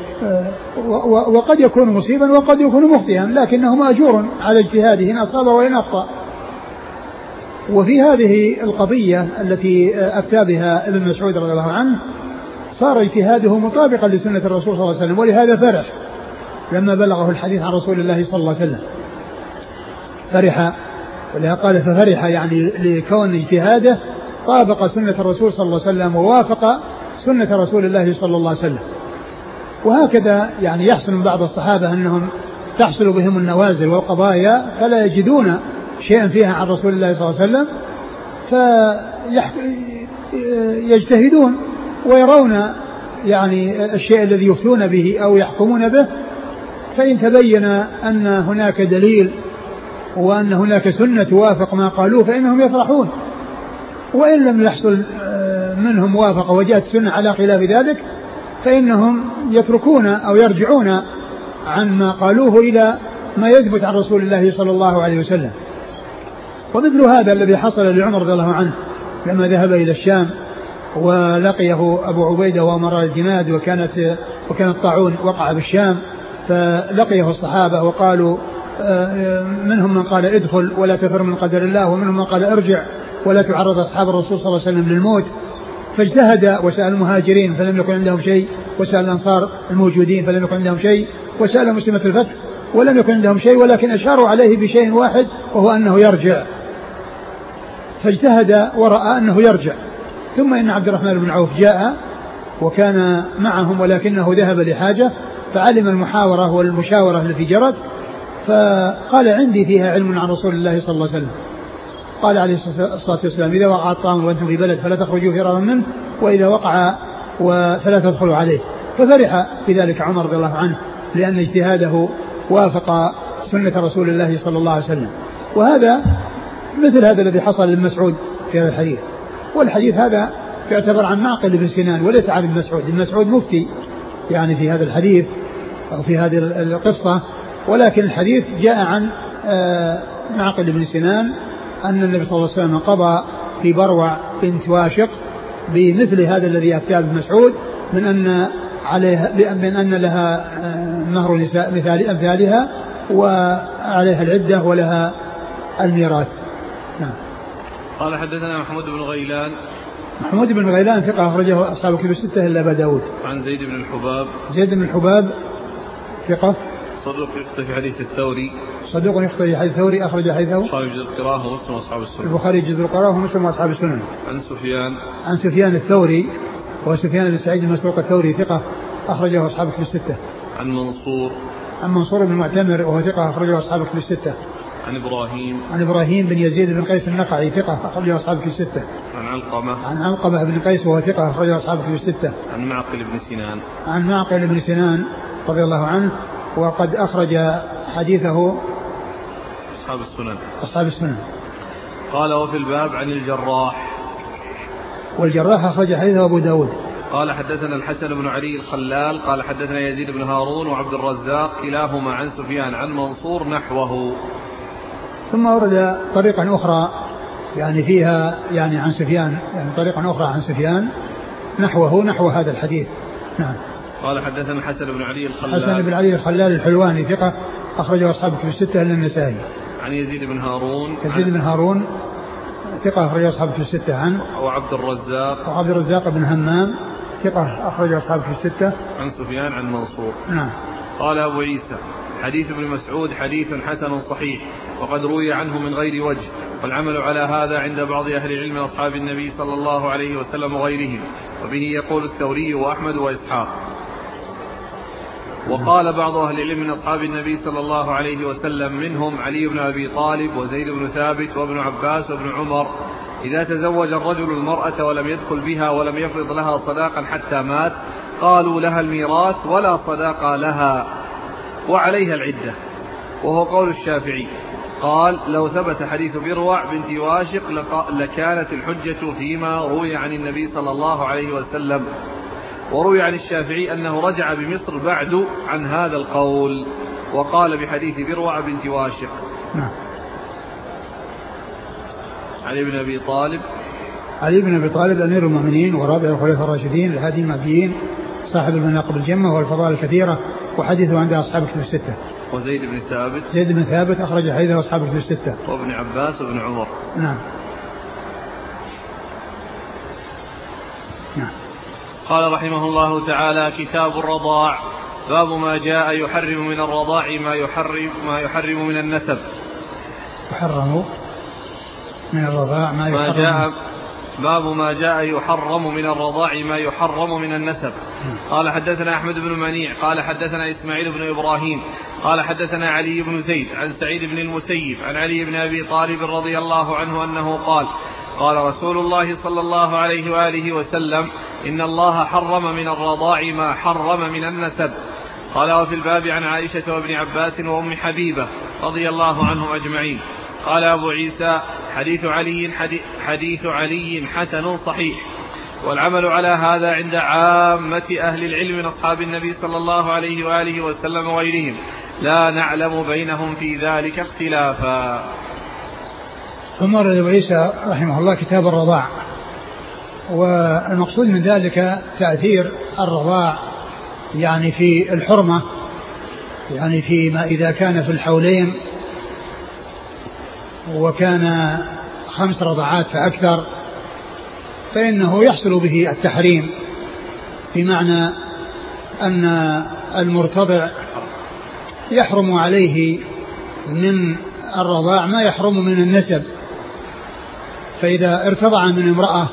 وقد يكون مصيبا وقد يكون مخطئا، لكنه مأجور على اجتهاده إن أصاب وإن أخطأ. وفي هذه القضية التي أفتى بها ابن مسعود رضي الله عنه صار اجتهاده مطابقا لسنة الرسول صلى الله عليه وسلم، ولهذا فرح لما بلغه الحديث عن رسول الله صلى الله عليه وسلم، فرح، ولهذا قال ففرح يعني لكون اجتهاده طابق سنة الرسول صلى الله عليه وسلم ووافق سنة رسول الله صلى الله عليه وسلم. وهكذا يعني يحصل من بعض الصحابة أنهم تحصل بهم النوازل والقضايا فلا يجدون شيئا فيها عن رسول الله صلى الله عليه وسلم، فيجتهدون ويرون يعني الشيء الذي يفتون به أو يحكمون به، فإن تبين أن هناك دليل وأن هناك سنة توافق ما قالوه فإنهم يفرحون، وإن لم يحصل منهم موافقة وجاءت السنة على خلاف ذلك فإنهم يتركون أو يرجعون عن ما قالوه إلى ما يثبت عن رسول الله صلى الله عليه وسلم. ومثل هذا الذي حصل لعمر رضي الله عنه لما ذهب إلى الشام ولقيه أبو عبيدة وأمر الجناد وكان الطاعون وقع بالشام، فلقيه الصحابة وقالوا منهم من قال ادخل ولا تفر من قدر الله، ومنهم من قال ارجع ولا تعرض أصحاب الرسول صلى الله عليه وسلم للموت. فاجتهد وسأل المهاجرين فلم يكن عندهم شيء، وسأل الأنصار الموجودين فلم يكن عندهم شيء، وسأل مسلمة الفتح ولم يكن عندهم شيء، ولكن أشاروا عليه بشيء واحد وهو أنه يرجع، فاجتهد ورأى أنه يرجع. ثم إن عبد الرحمن بن عوف جاء وكان معهم ولكنه ذهب لحاجة، فعلم المحاورة والمشاورة التي جرت، فقال عندي فيها علم عن رسول الله صلى الله عليه وسلم. قال عليه الصلاة والسلام إذا وقع الطعام وأنتم في بلد فلا تخرجوا فرارا منه، وإذا وقع فلا تدخلوا عليه. ففرح بذلك عمر رضي الله عنه لأن اجتهاده وافق سنة رسول الله صلى الله عليه وسلم. وهذا مثل هذا الذي حصل للمسعود في هذا الحديث، والحديث هذا يعتبر عن معقل بن سنان وليس عن المسعود. المسعود مفتي يعني في هذا الحديث أو في هذه القصة، ولكن الحديث جاء عن معقل بن سنان أن النبي صلى الله عليه وسلم قضى في بروع بنت واشق بمثل هذا الذي أفتى ابن مسعود من أن لها مهر نساء مثال أمثالها وعليها العدة ولها الميراث. نعم. قال حدثنا محمود بن غيلان. محمود بن غيلان ثقة أخرجه أصحاب الكتب الستة إلا أبا داود. عن زيد بن الحباب. زيد بن الحباب ثقة صدوق يخطئ في حديث الثوري. صدوق يخطئ في حديث الثوري أخرج حديثه البخاري جزء القراءة ومسلم وأصحاب السنن. البخاري جزء القراءة ومسلم وأصحاب السنن. عن سفيان الثوري وسفيان بن سعيد المسروق الثوري ثقة أخرجه أصحاب الكتب الستة. عن منصور بن معتمر وهو ثقة أخرجه أصحاب الكتب الستة. عن إبراهيم بن يزيد بن قيس النقعي ثقة أخرجه أصحاب الكتب الستة. عن علقمة بن قيس وهو ثقة أخرجه أصحاب الكتب الستة. عن معقل بن سنان رضي الله عنه وقد أخرج حديثه أصحاب السنن. قال وفي الباب عن الجراح. والجراح أخرج حديثه أبو داود. قال حدثنا الحسن بن علي الخلال قال حدثنا يزيد بن هارون وعبد الرزاق كلاهما عن سفيان عن منصور نحوه. ثم ورد طريقا أخرى يعني فيها يعني عن سفيان يعني طريقا أخرى عن سفيان نحو هذا الحديث. نعم. قال حدثنا الحسن بن علي الخلال الحلواني ثقة أخرجه أصحاب الكتب الستة إلا النسائي. عن يزيد بن هارون ثقة أخرجه أصحاب الكتب الستة. عن وعبد الرزاق بن همام ثقة أخرجه أصحاب الكتب الستة. عن سفيان عن منصور. نعم. قال أبو عيسى حديث ابن مسعود حديث حسن صحيح وقد روي عنه من غير وجه، والعمل على هذا عند بعض أهل العلم أصحاب النبي صلى الله عليه وسلم وغيرهم، وبه يقول الثوري وأحمد وإسحاق. وقال بعض أهل العلم من أصحاب النبي صلى الله عليه وسلم منهم علي بن أبي طالب وزيد بن ثابت وابن عباس وابن عمر إذا تزوج الرجل المرأة ولم يدخل بها ولم يفرض لها صداقا حتى مات قالوا لها الميراث ولا صداق لها وعليها العدة، وهو قول الشافعي. قال لو ثبت حديث بروع بنت واشق لكانت الحجة فيما روي عن النبي صلى الله عليه وسلم. وروي عن الشافعي أنه رجع بمصر بعد عن هذا القول وقال بحديث بروع بنت واشق. علي بن أبي طالب أمير المؤمنين ورابع الخلفاء الراشدين الهادي المهديين صاحب المناقب الجمة والفضائل الكثيرة وحديثه عند أصحاب الكتب الستة. وزيد بن ثابت أخرج حديثه أصحاب الكتب الستة. وابن عباس وابن عمر. نعم. قال رحمه الله تعالى كتاب الرضاع. باب ما جاء يحرم من الرضاع ما يحرم من النسب. يحرم من الرضاع ما يحرم. باب ما جاء يحرم من الرضاع ما يحرم من النسب. قال حدثنا أحمد بن منيع قال حدثنا إسماعيل بن إبراهيم قال حدثنا علي بن زيد عن سعيد بن المسيب عن علي بن أبي طالب رضي الله عنه أنه قال قال رسول الله صلى الله عليه وآله وسلم: إن الله حرم من الرضاع ما حرم من النسب. قال: وفي الباب عن عائشة وابن عباس وأم حبيبة رضي الله عنهم أجمعين. قال أبو عيسى: حديث علي حسن صحيح، والعمل على هذا عند عامة أهل العلم من أصحاب النبي صلى الله عليه وآله وسلم وغيرهم، لا نعلم بينهم في ذلك اختلافا. ثم ورد أبو عيسى رحمه الله كتاب الرضاع، والمقصود من ذلك تأثير الرضاع يعني في الحرمة، يعني فيما إذا كان في الحولين وكان 5 رضعات فأكثر فإنه يحصل به التحريم، بمعنى أن المرتضع يحرم عليه من الرضاع ما يحرم من النسب. فإذا ارتضع من امرأة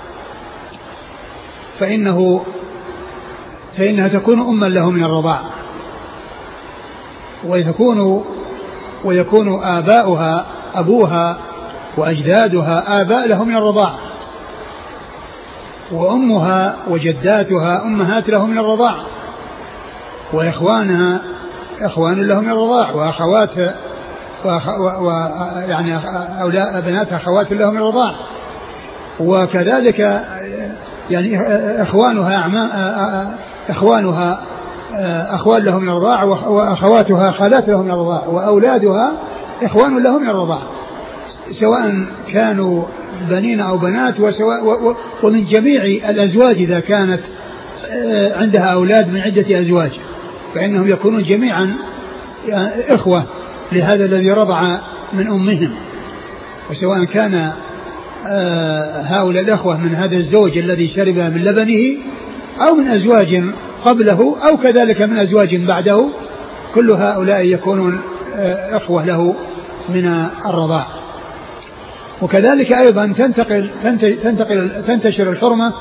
فإنها تكون أما له من الرضاع، ويكون آباؤها أبوها وأجدادها آباء له من الرضاع، وأمها وجداتها أمهات له من الرضاع، وإخوانها إخوان له من الرضاع، وأخوات يعني أولاد بناتها أخوات له من الرضاع، وكذلك يعني إخوانها أخوان له من الرضاع، وأخواتها خالات له من الرضاع، وأولادها إخوان له من الرضاع، سواء كانوا بنين أو بنات، ومن جميع الأزواج إذا كانت عندها أولاد من عدة أزواج فإنهم يكونون جميعا إخوة لهذا الذي رضع من أمهم، وسواء كان هؤلاء الأخوة من هذا الزوج الذي شرب من لبنه أو من أزواج قبله أو كذلك من أزواج بعده، كل هؤلاء يكونون إخوة له من الرضاع. وكذلك أيضا تنتشر الحرمة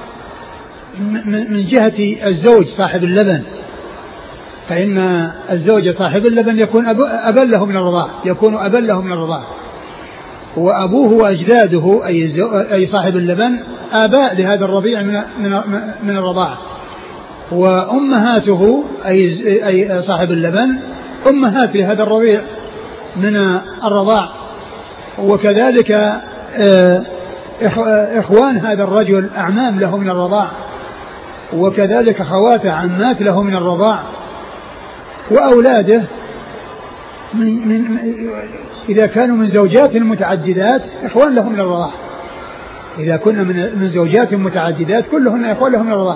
من جهة الزوج صاحب اللبن، فإن الزوج صاحب اللبن يكون أبا له من الرضاع، يكون أبا له من الرضاع، وأبوه وأجداده أي صاحب اللبن آباء لهذا الرضيع من الرضاعة، وأمهاته أي صاحب اللبن أمهات لهذا الرضيع من الرضاع، وكذلك إخوان هذا الرجل أعمام له من الرضاع، وكذلك خواته عمات له من الرضاع، وأولاده إذا كانوا من زوجات متعددات إخوان لهم من الرضاع، إذا كنا من زوجات متعددات كلهن إخوان لهم من الرضاع،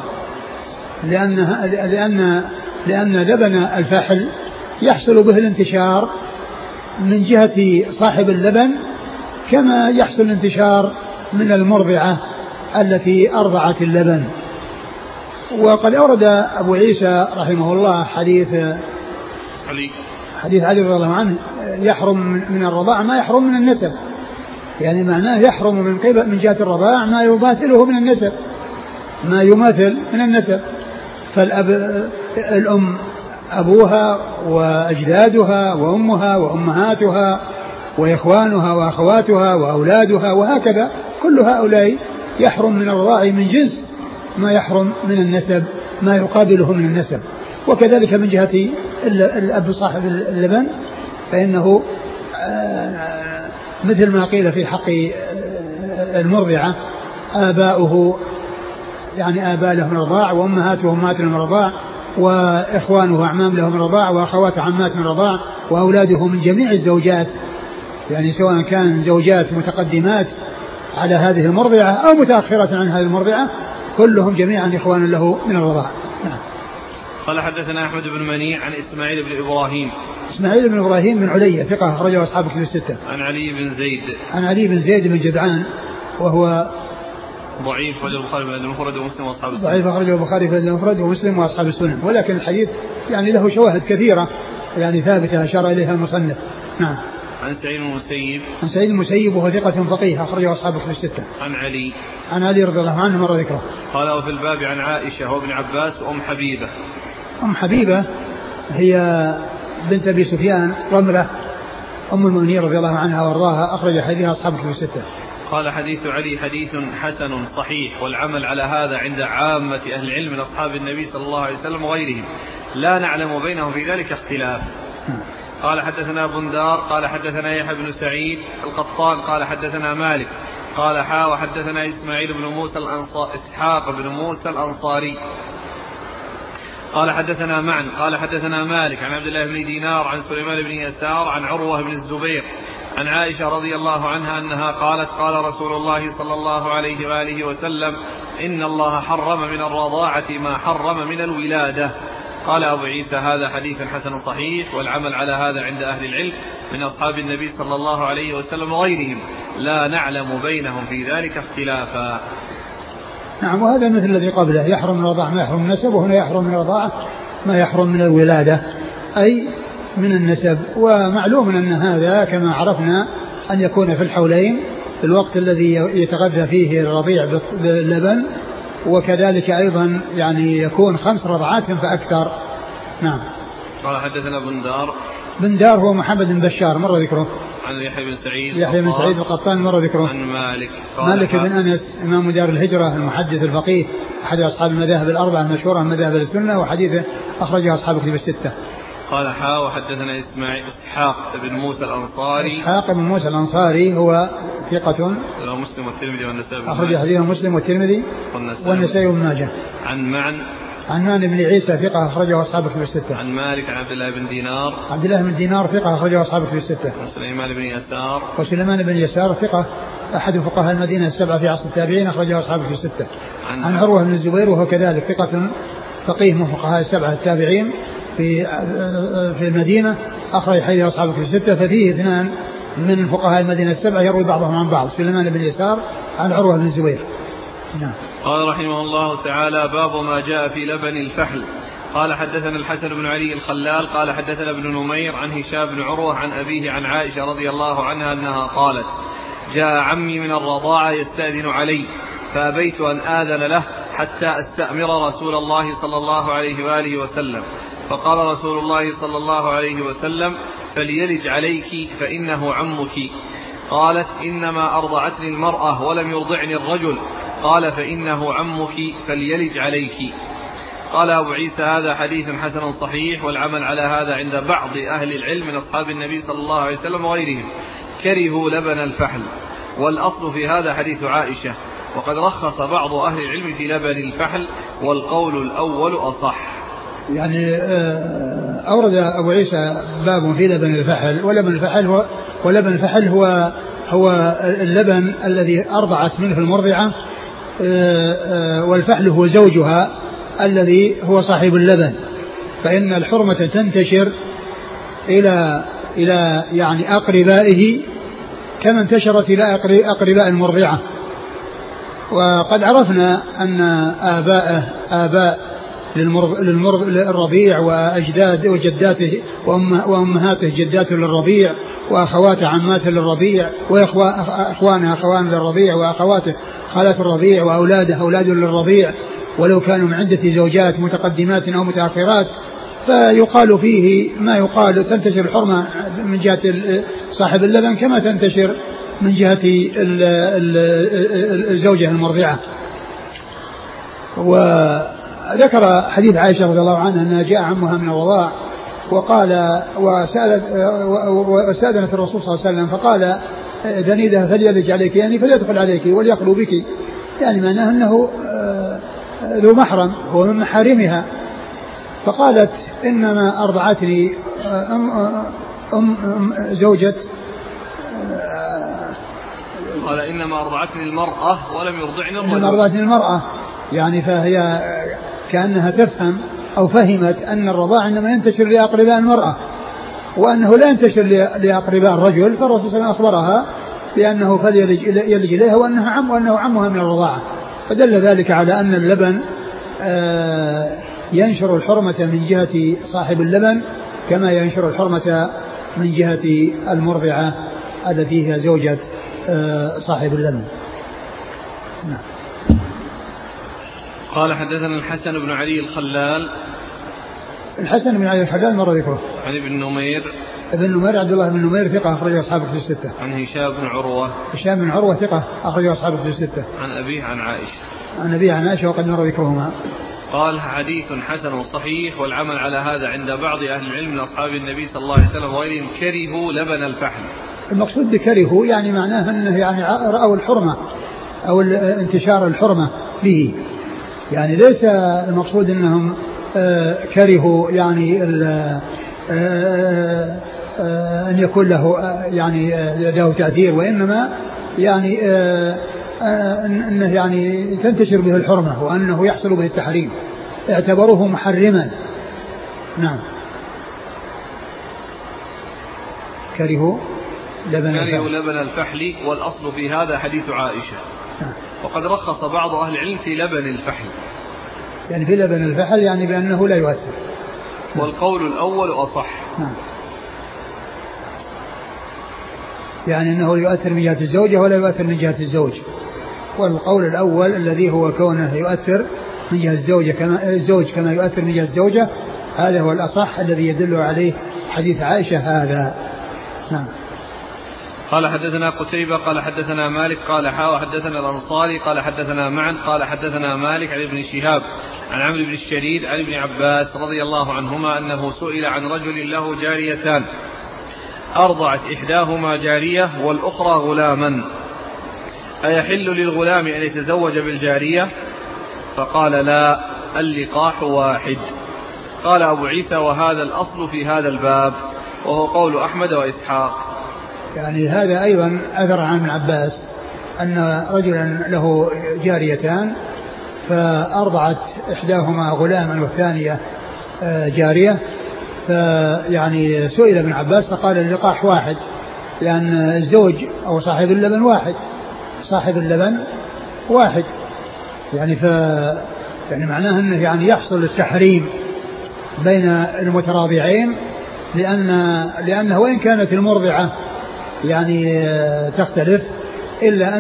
لأن لبن الفحل يحصل به الانتشار من جهة صاحب اللبن كما يحصل الانتشار من المرضعة التي أرضعت اللبن. وقد أورد أبو عيسى رحمه الله حديث علي رضي الله عنه يحرم من الرضاع ما يحرم من النسب، يعني معناه يحرم من جهة الرضاع ما يماثله من النسب، ما يماثل من النسب. الأم أبوها وأجدادها وأمها وأمهاتها وإخوانها وأخواتها وأولادها وهكذا، كل هؤلاء يحرم من الرضاع من جنس ما يحرم من النسب ما يقابله من النسب. وكذلك من جهة الأب صاحب اللبن فإنه مثل ما قيل في حق المرضعة آباؤه يعني آباء له من الرضاع، وأمهاته أمهات له من الرضاع، وإخوانه أعمام له من الرضاع، وأخواته عمات من الرضاع، وأولاده من جميع الزوجات، يعني سواء كان زوجات متقدمات على هذه المرضعة أو متأخرة عن هذه المرضعة كلهم جميعا إخوان له من الرضاع. نعم. قال حدثنا أحمد بن منيع عن إسماعيل بن إبراهيم. إسماعيل بن إبراهيم من علية ثقة أخرجه أصحاب الكتب الستة. عن علي بن زيد. عن علي بن زيد بن جدعان وهو ضعيف أخرجه البخاري في المفرد ومسلم وأصحاب السنن. ضعيف أخرجه البخاري في المفرد ومسلم وأصحاب السنن، ولكن الحديث يعني له شواهد كثيرة يعني ثابتة أشار إليها المصنف. نعم. عن سعيد المسيب. عن سعيد المسيب وهو ثقة فقيه أخرجه أصحاب الكتب الستة. عن علي رضي الله عنه مر ذكره. قال وفي الباب عن عائشة وابن عباس وأم حبيبة. أم حبيبة هي بنت أبي سفيان رملة أم المؤمنين رضي الله عنها وارضاها، أخرج حديثها أصحاب الكتب الستة. قال حديث علي حديث حسن صحيح، والعمل على هذا عند عامة أهل العلم من أصحاب النبي صلى الله عليه وسلم وغيرهم، لا نعلم بينهم في ذلك اختلاف. قال حدثنا بندار قال حدثنا يحيى بن سعيد القطان قال حدثنا مالك قال وحدثنا إسماعيل بن موسى إسحاق بن موسى الأنصاري قال حدثنا معن قال حدثنا مالك عن عبد الله بن دينار عن سليمان بن يسار عن عروة بن الزبير عن عائشة رضي الله عنها أنها قالت قال رسول الله صلى الله عليه وآله وسلم إن الله حرم من الرضاعة ما حرم من الولادة. قال أبو عيسى هذا حديث حسن صحيح، والعمل على هذا عند أهل العلم من أصحاب النبي صلى الله عليه وسلم وغيرهم، لا نعلم بينهم في ذلك اختلافا. نعم، وهذا مثل الذي قبله، يحرم من الرضاعة ما يحرم من النسب، وهنا يحرم من الرضاعة ما يحرم من الولادة أي من النسب. ومعلوم أن هذا كما عرفنا أن يكون في الحولين، في الوقت الذي يتغذى فيه الرضيع باللبن، وكذلك أيضا يعني يكون 5 رضعات فأكثر. نعم. قال حدثنا بندار هو محمد بن بشار مر ذكره. عن يحيى بن سعيد القطان مر ذكره. عن مالك بن أنس إمام دار الهجرة المحدث الفقيه أحد أصحاب المذاهب الأربعة المشهورة من مذاهب السنة، وحديثه أخرجه أصحاب كتب الستة. قال وحدثنا إسحاق بن موسى الأنصاري. إسحاق بن موسى الأنصاري هو ثقة، مسلم والترمذي والنسائي، أخرج حديثه مسلم والترمذي والنسائي وابن ماجه. عن معن بن عيسى ثقة أخرجه أصحاب كتب الستة. عن مالك عن عبد الله بن دينار ثقة أخرجه أصحاب كتب الستة. وسليمان بن يسار ثقة أحد فقهاء المدينة السبعة في عصر التابعين أخرجه أصحاب كتب الستة. عن عروة بن الزبير وهو كذلك ثقة فقيه من فقهاء السبعة التابعين في المدينة أخرج حديث أصحاب كتب الستة. ففيه 2 من فقهاء المدينة السبعة يروي بعضهم عن بعض، سليمان بن يسار عن عروة بن الزبير. نعم. قال رحمه الله تعالى باب ما جاء في لبن الفحل. قال حدثنا الحسن بن علي الخلال قال حدثنا ابن نمير عن هشام بن عروة عن أبيه عن عائشة رضي الله عنها أنها قالت جاء عمي من الرضاعة يستأذن علي فأبيت أن آذن له حتى أستأمر رسول الله صلى الله عليه وآله وسلم، فقال رسول الله صلى الله عليه وسلم فليلج عليك فإنه عمك. قالت إنما أرضعتني المرأة ولم يرضعني الرجل. قال فإنه عمك فليلج عليك. قال أبو عيسى هذا حديث حسن صحيح، والعمل على هذا عند بعض أهل العلم من أصحاب النبي صلى الله عليه وسلم وغيرهم، كرهوا لبن الفحل، والأصل في هذا حديث عائشة، وقد رخص بعض أهل العلم في لبن الفحل، والقول الأول أصح. يعني أورد أبو عيسى باب في لبن الفحل، ولبن الفحل هو اللبن الذي أرضعت منه المرضعة، والفحل هو زوجها الذي هو صاحب اللبن، فإن الحرمة تنتشر إلى يعني أقربائه كما انتشرت إلى أقرباء المرضعة. وقد عرفنا أن آباء للرضيع وأجداد وجداته وأمهاته جدات للرضيع، وأخواته عمات للرضيع، وإخوانه أخوان للرضيع، وأخواته خالات الرضيع، وأولاده أولاد للرضيع، ولو كانوا من عدة زوجات متقدمات أو متأخرات. فيقال فيه ما يقال، تنتشر الحرمة من جهة صاحب اللبن كما تنتشر من جهة الزوجة المرضعة. وذكر حديث عائشة رضي الله عنها أنها جاء عمها من الرضاع وقال واستأذنت الرسول صلى الله عليه وسلم فقال ذنيدها فليلج عليك، يعني فليدخل عليك وليخلو بك، يعني معناه أنه ذو محرم، هو من محارمها. فقالت إنما أرضعتني زوجة، قال إنما أرضعتني المرأة ولم يرضعني الرجل. إنما أرضعتني المرأة، يعني فهي كأنها تفهم أو فهمت أن الرضاع إنما ينتشر لأقرباء المرأة، وأنه لا ينتشر لأقرباء الرجل. فالرسول صلى الله عليه وسلم أخبرها بأنه فليلج إليها وأنه عمها من الرضاعة، فدل ذلك على أن اللبن ينشر الحرمة من جهة صاحب اللبن كما ينشر الحرمة من جهة المرضعة التي هي زوجة صاحب اللبن. نعم. قال حدثنا الحسن بن علي الخلال. الحسن بن علي الخلال مر ذكره. عن ابن نمير. ابن نمير عبد الله بن نمير ثقة أخرجه أصحاب الكتب الستة. عن هشام بن عروة. هشام بن عروة ثقة أخرجه أصحاب الكتب الستة. عن أبيه عن عائشة. عن أبيه عن عائشة وقد مر ذكرهما. قال حديث حسن صحيح والعمل على هذا عند بعض أهل العلم من أصحاب النبي صلى الله عليه وسلم وغيرهم كرهوا لبن الفحل. المقصود بكرهوا يعني معناه أنه يعني رأوا الحرمة أو انتشار الحرمة به، يعني ليس المقصود أنهم كرهوا يعني أن يكون له يعني له تأثير، وإنما يعني أنه يعني تنتشر به الحرمة وأنه يحصل به التحريم، اعتبروه محرما. نعم. كرهوا لبن الفحل والأصل في هذا حديث عائشة. وقد رخص بعض أهل العلم في لبن الفحل، يعني في لبن الفحل يعني بأنه لا يؤثر. والقول الأول أصح. يعني أنه يؤثر من جهة الزوجة ولا يؤثر من جهة الزوج. والقول الأول الذي هو كونه يؤثر من جهة الزوج كما يؤثر من جهة الزوجة، هذا هو الأصح الذي يدل عليه حديث عائشة هذا. نعم. قال حدثنا قتيبة قال حدثنا مالك قال حدثنا الأنصاري قال حدثنا معا قال حدثنا مالك عن ابن شهاب عن عمرو بن الشريد عن ابن عباس رضي الله عنهما أنه سئل عن رجل له جاريتان أرضعت إحداهما جارية والأخرى غلاما أيحل للغلام أن يتزوج بالجارية؟ فقال لا، اللقاح واحد. قال أبو عيسى وهذا الأصل في هذا الباب وهو قول أحمد وإسحاق. يعني هذا أيضا أثر عن ابن عباس أن رجلا له جاريتان فأرضعت إحداهما غلاما والثانية جارية، فيعني سئل ابن عباس فقال اللقاح واحد، لأن الزوج أو صاحب اللبن واحد، صاحب اللبن واحد، يعني يعني معناه أنه يعني يحصل التحريم بين المتراضعين، لأنه وإن كانت المرضعة يعني تختلف إلا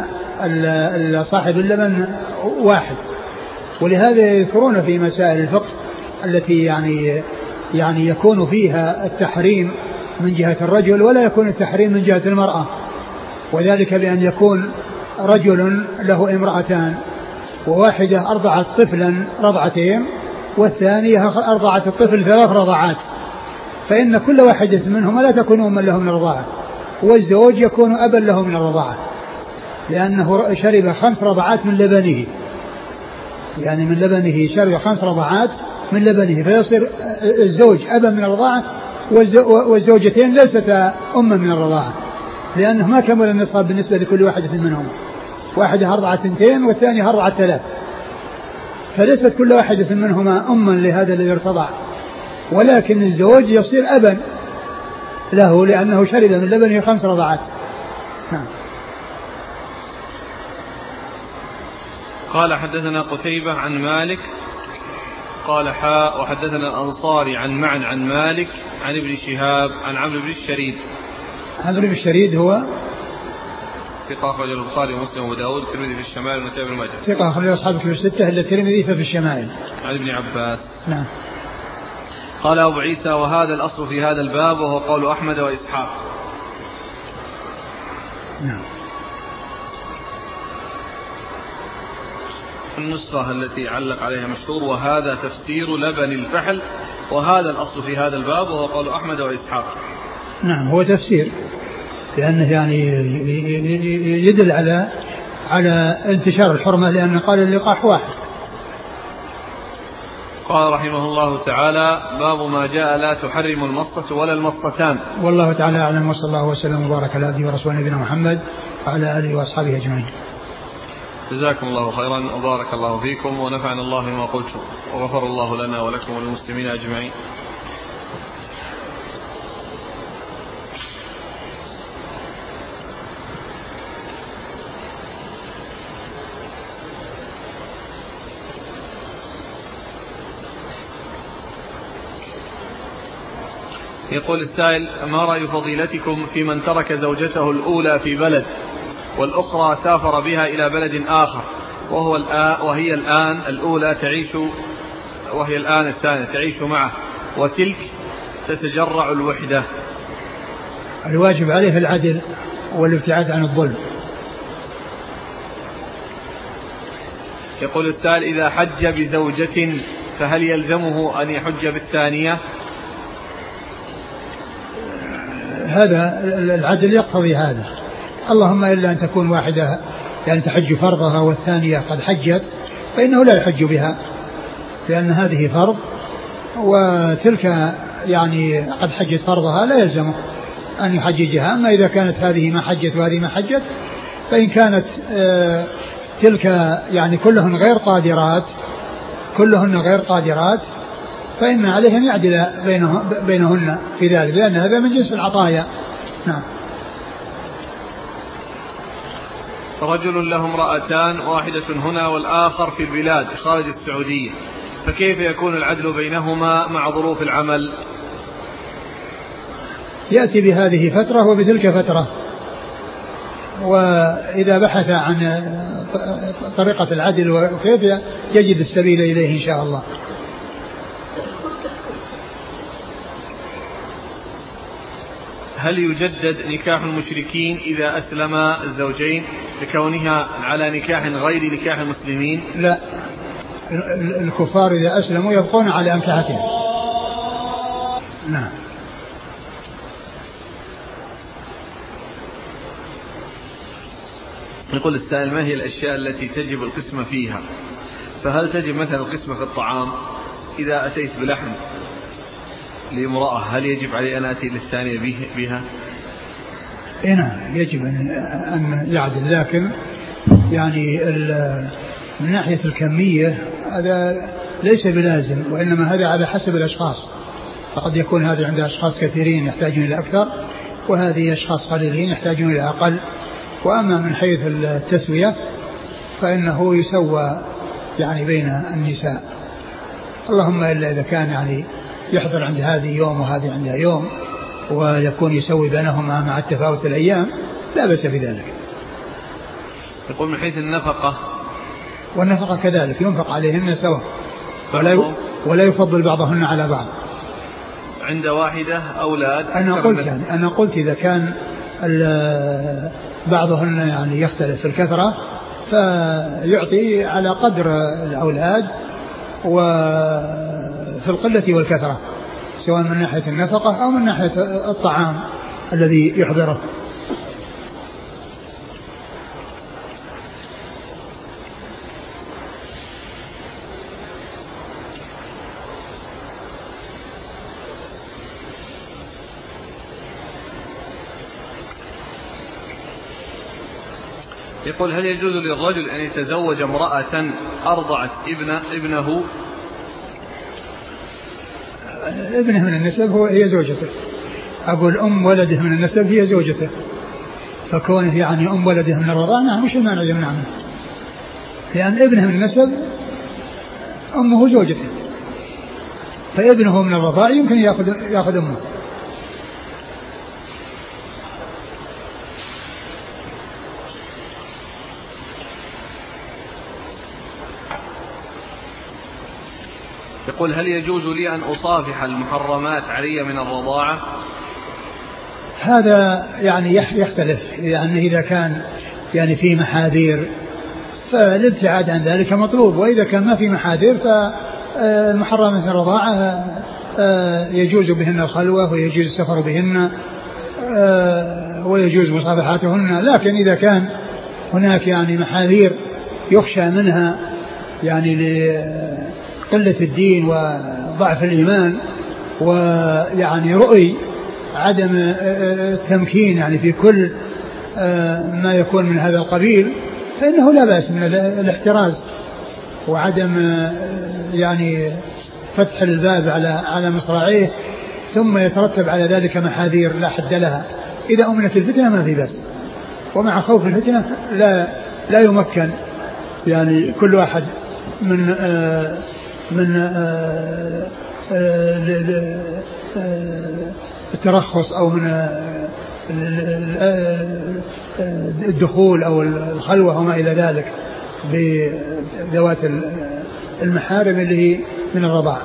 أن صاحب اللبن واحد. ولهذا يذكرون في مسائل الفقه التي يعني يكون فيها التحريم من جهة الرجل ولا يكون التحريم من جهة المرأة، وذلك بأن يكون رجل له امرأتان وواحدة أرضعت طفلا رضعتين والثانية أرضعت الطفل 3 رضعات، فإن كل واحدة منهما لا تكون أما له من الرضاعة، والزوج يكون أبا له من الرضاعة، لأنه شرب 5 رضعات من لبنه، يعني من لبنه شرب 5 رضعات من لبنه، فيصير الزوج أبا من الرضاعة والزوجتين ليستا أما من الرضاعة، لأنه ما كمل النصاب بالنسبة لكل واحدة منهم، واحدة أرضعت 2 والثانية أرضعت 3، فليست كل واحدة منهما أما لهذا الذي ارتضع، ولكن الزوج يصير أبا له لأنه شرب من لبنه 5 رضعات. نعم. قال حدثنا قتيبة عن مالك قال وحدثنا الأنصاري عن معن عن مالك عن ابن شهاب عن عمرو بن الشريد. عمرو بن الشريد هو ثقة أخرجه البخاري ومسلم وداود والترمذي في الشمائل والنسائي بن ماجه. ثقة أخرجه أصحاب الكتب الستة إلا الترمذي ففي الشمائل. عن ابن عباس. نعم. قال أبو عيسى وهذا الأصل في هذا الباب وهو قول أحمد وإسحاق. نعم. النسخة التي علق عليها مشهور وهذا تفسير لبن الفحل وهذا الأصل في هذا الباب وهو قول أحمد وإسحاق. نعم هو تفسير، لأنه يعني يدل على انتشار الحرمة، لأنه قال اللقاح واحد. قال رحمه الله تعالى باب ما جاء لا تحرم المصة ولا المصتان. والله تعالى أعلم، وصلى الله وسلم وبارك على عبده ورسوله نبينا محمد وعلى آله وأصحابه أجمعين. جزاكم الله خيرا وبارك الله فيكم ونفعنا الله بما قلتم وغفر الله لنا ولكم وللمسلمين أجمعين. يقول السائل ما رأي فضيلتكم في من ترك زوجته الأولى في بلد والأخرى سافر بها إلى بلد آخر وهي الآن الأولى تعيش وهي الآن الثانية تعيش معه وتلك تتجرع الوحدة الواجب عليه العدل والابتعاد عن الظلم. يقول السائل: إذا حج بزوجة فهل يلزمه أن يحج بالثانية؟ هذا العدل يقتضي هذا، اللهم إلا أن تكون واحدة يعني تحج فرضها والثانية قد حجت فإنه لا يحج بها، لأن هذه فرض وتلك يعني قد حجت فرضها لا يلزمه أن يحججها. أما إذا كانت هذه ما حجت وهذه ما حجت، فإن كانت تلك يعني كلهن غير قادرات فإن عليه أن يعدل بينهن في ذلك، لأن هذا من جنس العطايا. نعم. رجل له امرأتان، واحدة هنا والآخر في البلاد خارج السعودية، فكيف يكون العدل بينهما مع ظروف العمل؟ يأتي بهذه فترة وبتلك فترة، وإذا بحث عن طريقة العدل وكيف يجد السبيل إليه إن شاء الله. هل يجدد نكاح المشركين إذا أسلم الزوجين لكونها على نكاح غير نكاح المسلمين؟ لا، الكفار إذا أسلموا يبقون على أنكحتهم. نعم. يقول السائل: ما هي الأشياء التي تجب القسمة فيها؟ فهل تجب مثلا القسمة في الطعام؟ إذا أتيت بلحم لامرأة هل يجب علي أن أتي للثانية بها؟ نعم، يجب أن يعدل، لكن يعني من ناحية الكمية هذا ليس بلازم، وإنما هذا على حسب الأشخاص، فقد يكون هذا عند أشخاص كثيرين يحتاجون إلى أكثر، وهذه أشخاص قليلين يحتاجون إلى أقل. وأما من حيث التسوية فإنه يسوى يعني بين النساء، اللهم إلا إذا كان يعني يحضر عند هذه يوم وهذه عندها يوم ويكون يسوي بينهما مع التفاوت الأيام لا بأس بذلك. يقول: من حيث النفقة، والنفقة كذلك ينفق عليهن سواء ولا يفضل بعضهن على بعض. عند واحدة أولاد، أنا قلت إذا كان بعضهن يعني يختلف في الكثرة فيعطي على قدر الأولاد وفي القلة والكثرة، سواء من ناحية النفقة أو من ناحية الطعام الذي يحضره. يقول: هل يجوز للرجل أن يتزوج امرأة أرضعت ابنه؟ ابنه من النسب هي زوجته، أقول أم ولده من النسب هي زوجته، فكونه يعني أم ولده من الرضاعة نعم مش المانع يمنع منه، لأن ابنه من النسب أمه زوجته، فابنه من الرضاعة يمكن يأخذ أمه. يقول: هل يجوز لي أن أصافح المحرمات علي من الرضاعة؟ هذا يعني يختلف، يعني إذا كان يعني في محاذير فالابتعاد عن ذلك مطلوب، وإذا كان ما في محاذير فالمحرمات من الرضاعة يجوز بهن الخلوة ويجوز السفر بهن ويجوز مصافحاتهن. لكن إذا كان هناك يعني محاذير يخشى منها يعني قلة الدين وضعف الإيمان ويعني رؤي عدم التمكين يعني في كل ما يكون من هذا القبيل، فإنه لا بأس من الاحتراز وعدم يعني فتح الباب على مصراعيه ثم يترتب على ذلك محاذير لا حد لها. إذا أمنت الفتنة ما في بأس، ومع خوف الفتنة لا يمكن يعني كل واحد من الترخص أو من الدخول أو الخلوة وما إلى ذلك بذوات المحارم اللي هي من الرضاعة.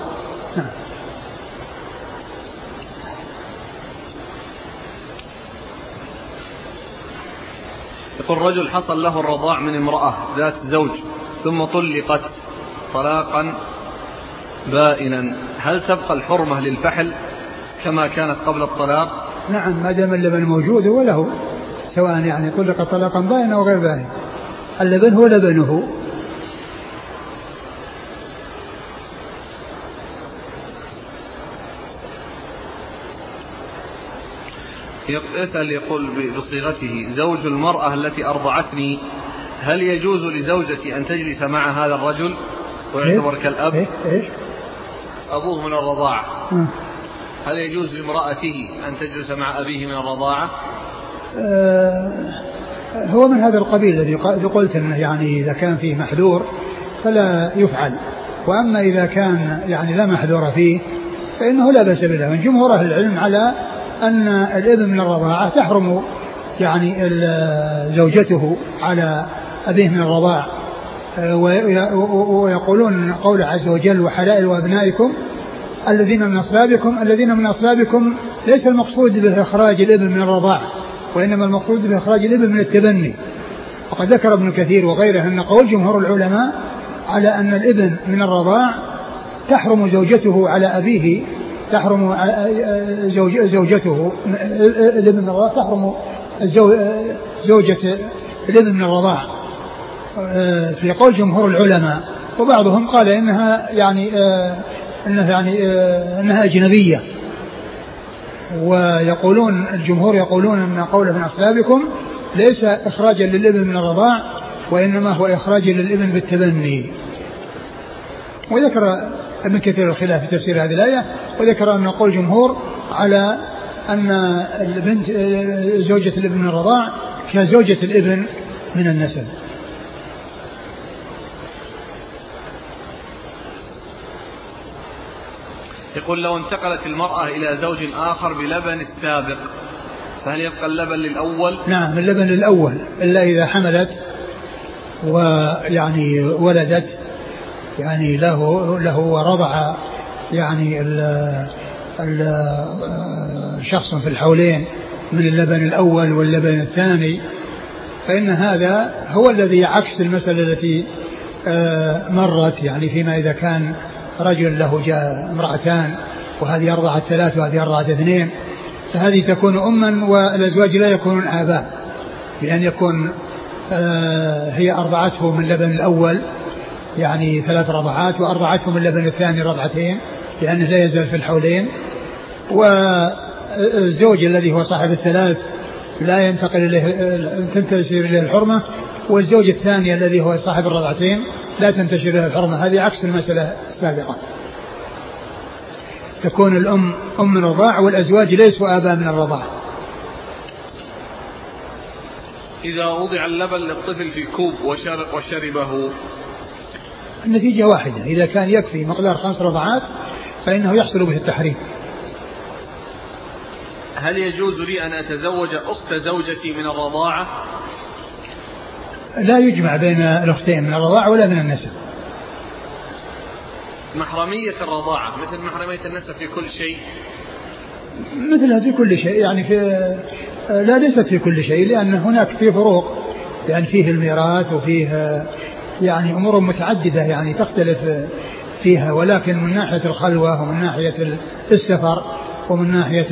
يقول رجل حصل له الرضاع من امرأة ذات زوج ثم طلقت طلاقا بائنا، هل تبقى الحرمة للفحل كما كانت قبل الطلاق؟ نعم، ما دام اللبن موجود هو له، سواء يعني طلق طلاقا بائنا أو غير بائن، اللبن هو لبنه. يسأل يقول بصيغته: زوج المرأة التي أرضعتني، هل يجوز لزوجتي أن تجلس مع هذا الرجل ويعتبر كالأب؟ أبوه من الرضاعة، هل يجوز لامرأته أن تجلس مع أبيه من الرضاعة؟ هو من هذا القبيل الذي قلت إنه يعني إذا كان فيه محذور فلا يفعل، وأما إذا كان يعني لا محذور فيه فإنه لا بأس به. من جمهور أهل العلم على أن الابن من الرضاعة تحرم يعني زوجته على أبيه من الرضاع، ويقولون قوله عز وجل: وحلائل وأبنائكم الذين من أصلابكم ليس المقصود بإخراج الابن من الرضاع، وإنما المقصود بإخراج الابن من التبني. وقد ذكر ابن كثير وغيره أن قول جمهور العلماء على أن الابن من الرضاع تحرم زوجته على أبيه، تحرم زوجته الابن من الرضاع، تحرم زوجة الابن من الرضاع في قول جمهور العلماء. وبعضهم قال إنها إنها أجنبية، ويقولون الجمهور يقولون أن قوله من أصلابكم ليس إخراجا للابن من الرضاع، وإنما هو إخراج للابن بالتبني. وذكر ابن كثير الخلاف في تفسير هذه الآية، وذكر أن قول جمهور على أن البنت زوجة الابن من الرضاع كزوجة الابن من النسب. يقول: لو انتقلت المرأة إلى زوج آخر بلبن السابق فهل يبقى اللبن للأول؟ نعم، اللبن للأول إلا إذا حملت ويعني ولدت يعني له ورضع يعني شخص في الحولين من اللبن الأول واللبن الثاني، فإن هذا هو الذي عكس المسألة التي مرت، يعني فيما إذا كان رجل له جاء امرأتان وهذه أرضعت 3 وهذه أرضعت 2، فهذه تكون أما والأزواج لا يكونون آباء، بأن يكون هي أرضعته من اللبن الأول يعني 3 رضعات، وأرضعته من اللبن الثاني 2 رضعات، لأنه لا يزال في الحولين. والزوج الذي هو صاحب 3 لا ينتقل إليه تنتشر إليه الحرمة، والزوج الثاني الذي هو صاحب 2 لا تنتشر إليه الحرمة. هذه عكس المسألة السابقة، تكون الأم أم من الرضاع والأزواج ليسوا آباء من الرضاع. إذا وضع اللبن للطفل في كوب وشربه النتيجة واحدة، إذا كان يكفي مقدار 5 رضعات فإنه يحصل به التحريم. هل يجوز لي أن أتزوج أخت زوجتي من الرضاعة؟ لا يجمع بين الأختين من الرضاعة ولا من النسب. محرمية الرضاعة مثل محرمية النسب في كل شيء؟ مثلها في كل شيء، يعني لا ليست في كل شيء، لأن هناك في فروق، يعني فيه الميراث وفيه يعني أمور متعددة يعني تختلف فيها، ولكن من ناحية الخلوة ومن ناحية السفر ومن ناحية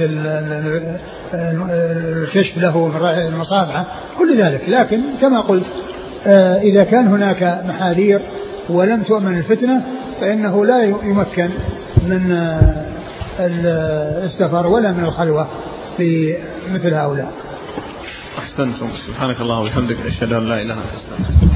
الكشف له من المصافحة كل ذلك. لكن كما قلت إذا كان هناك محاذير ولم تؤمن الفتنة فإنه لا يمكن من السفر ولا من الخلوة في مثل هؤلاء. أحسنتم، سبحانك الله وبحمدك، أشهد أن لا إله إلا أنت.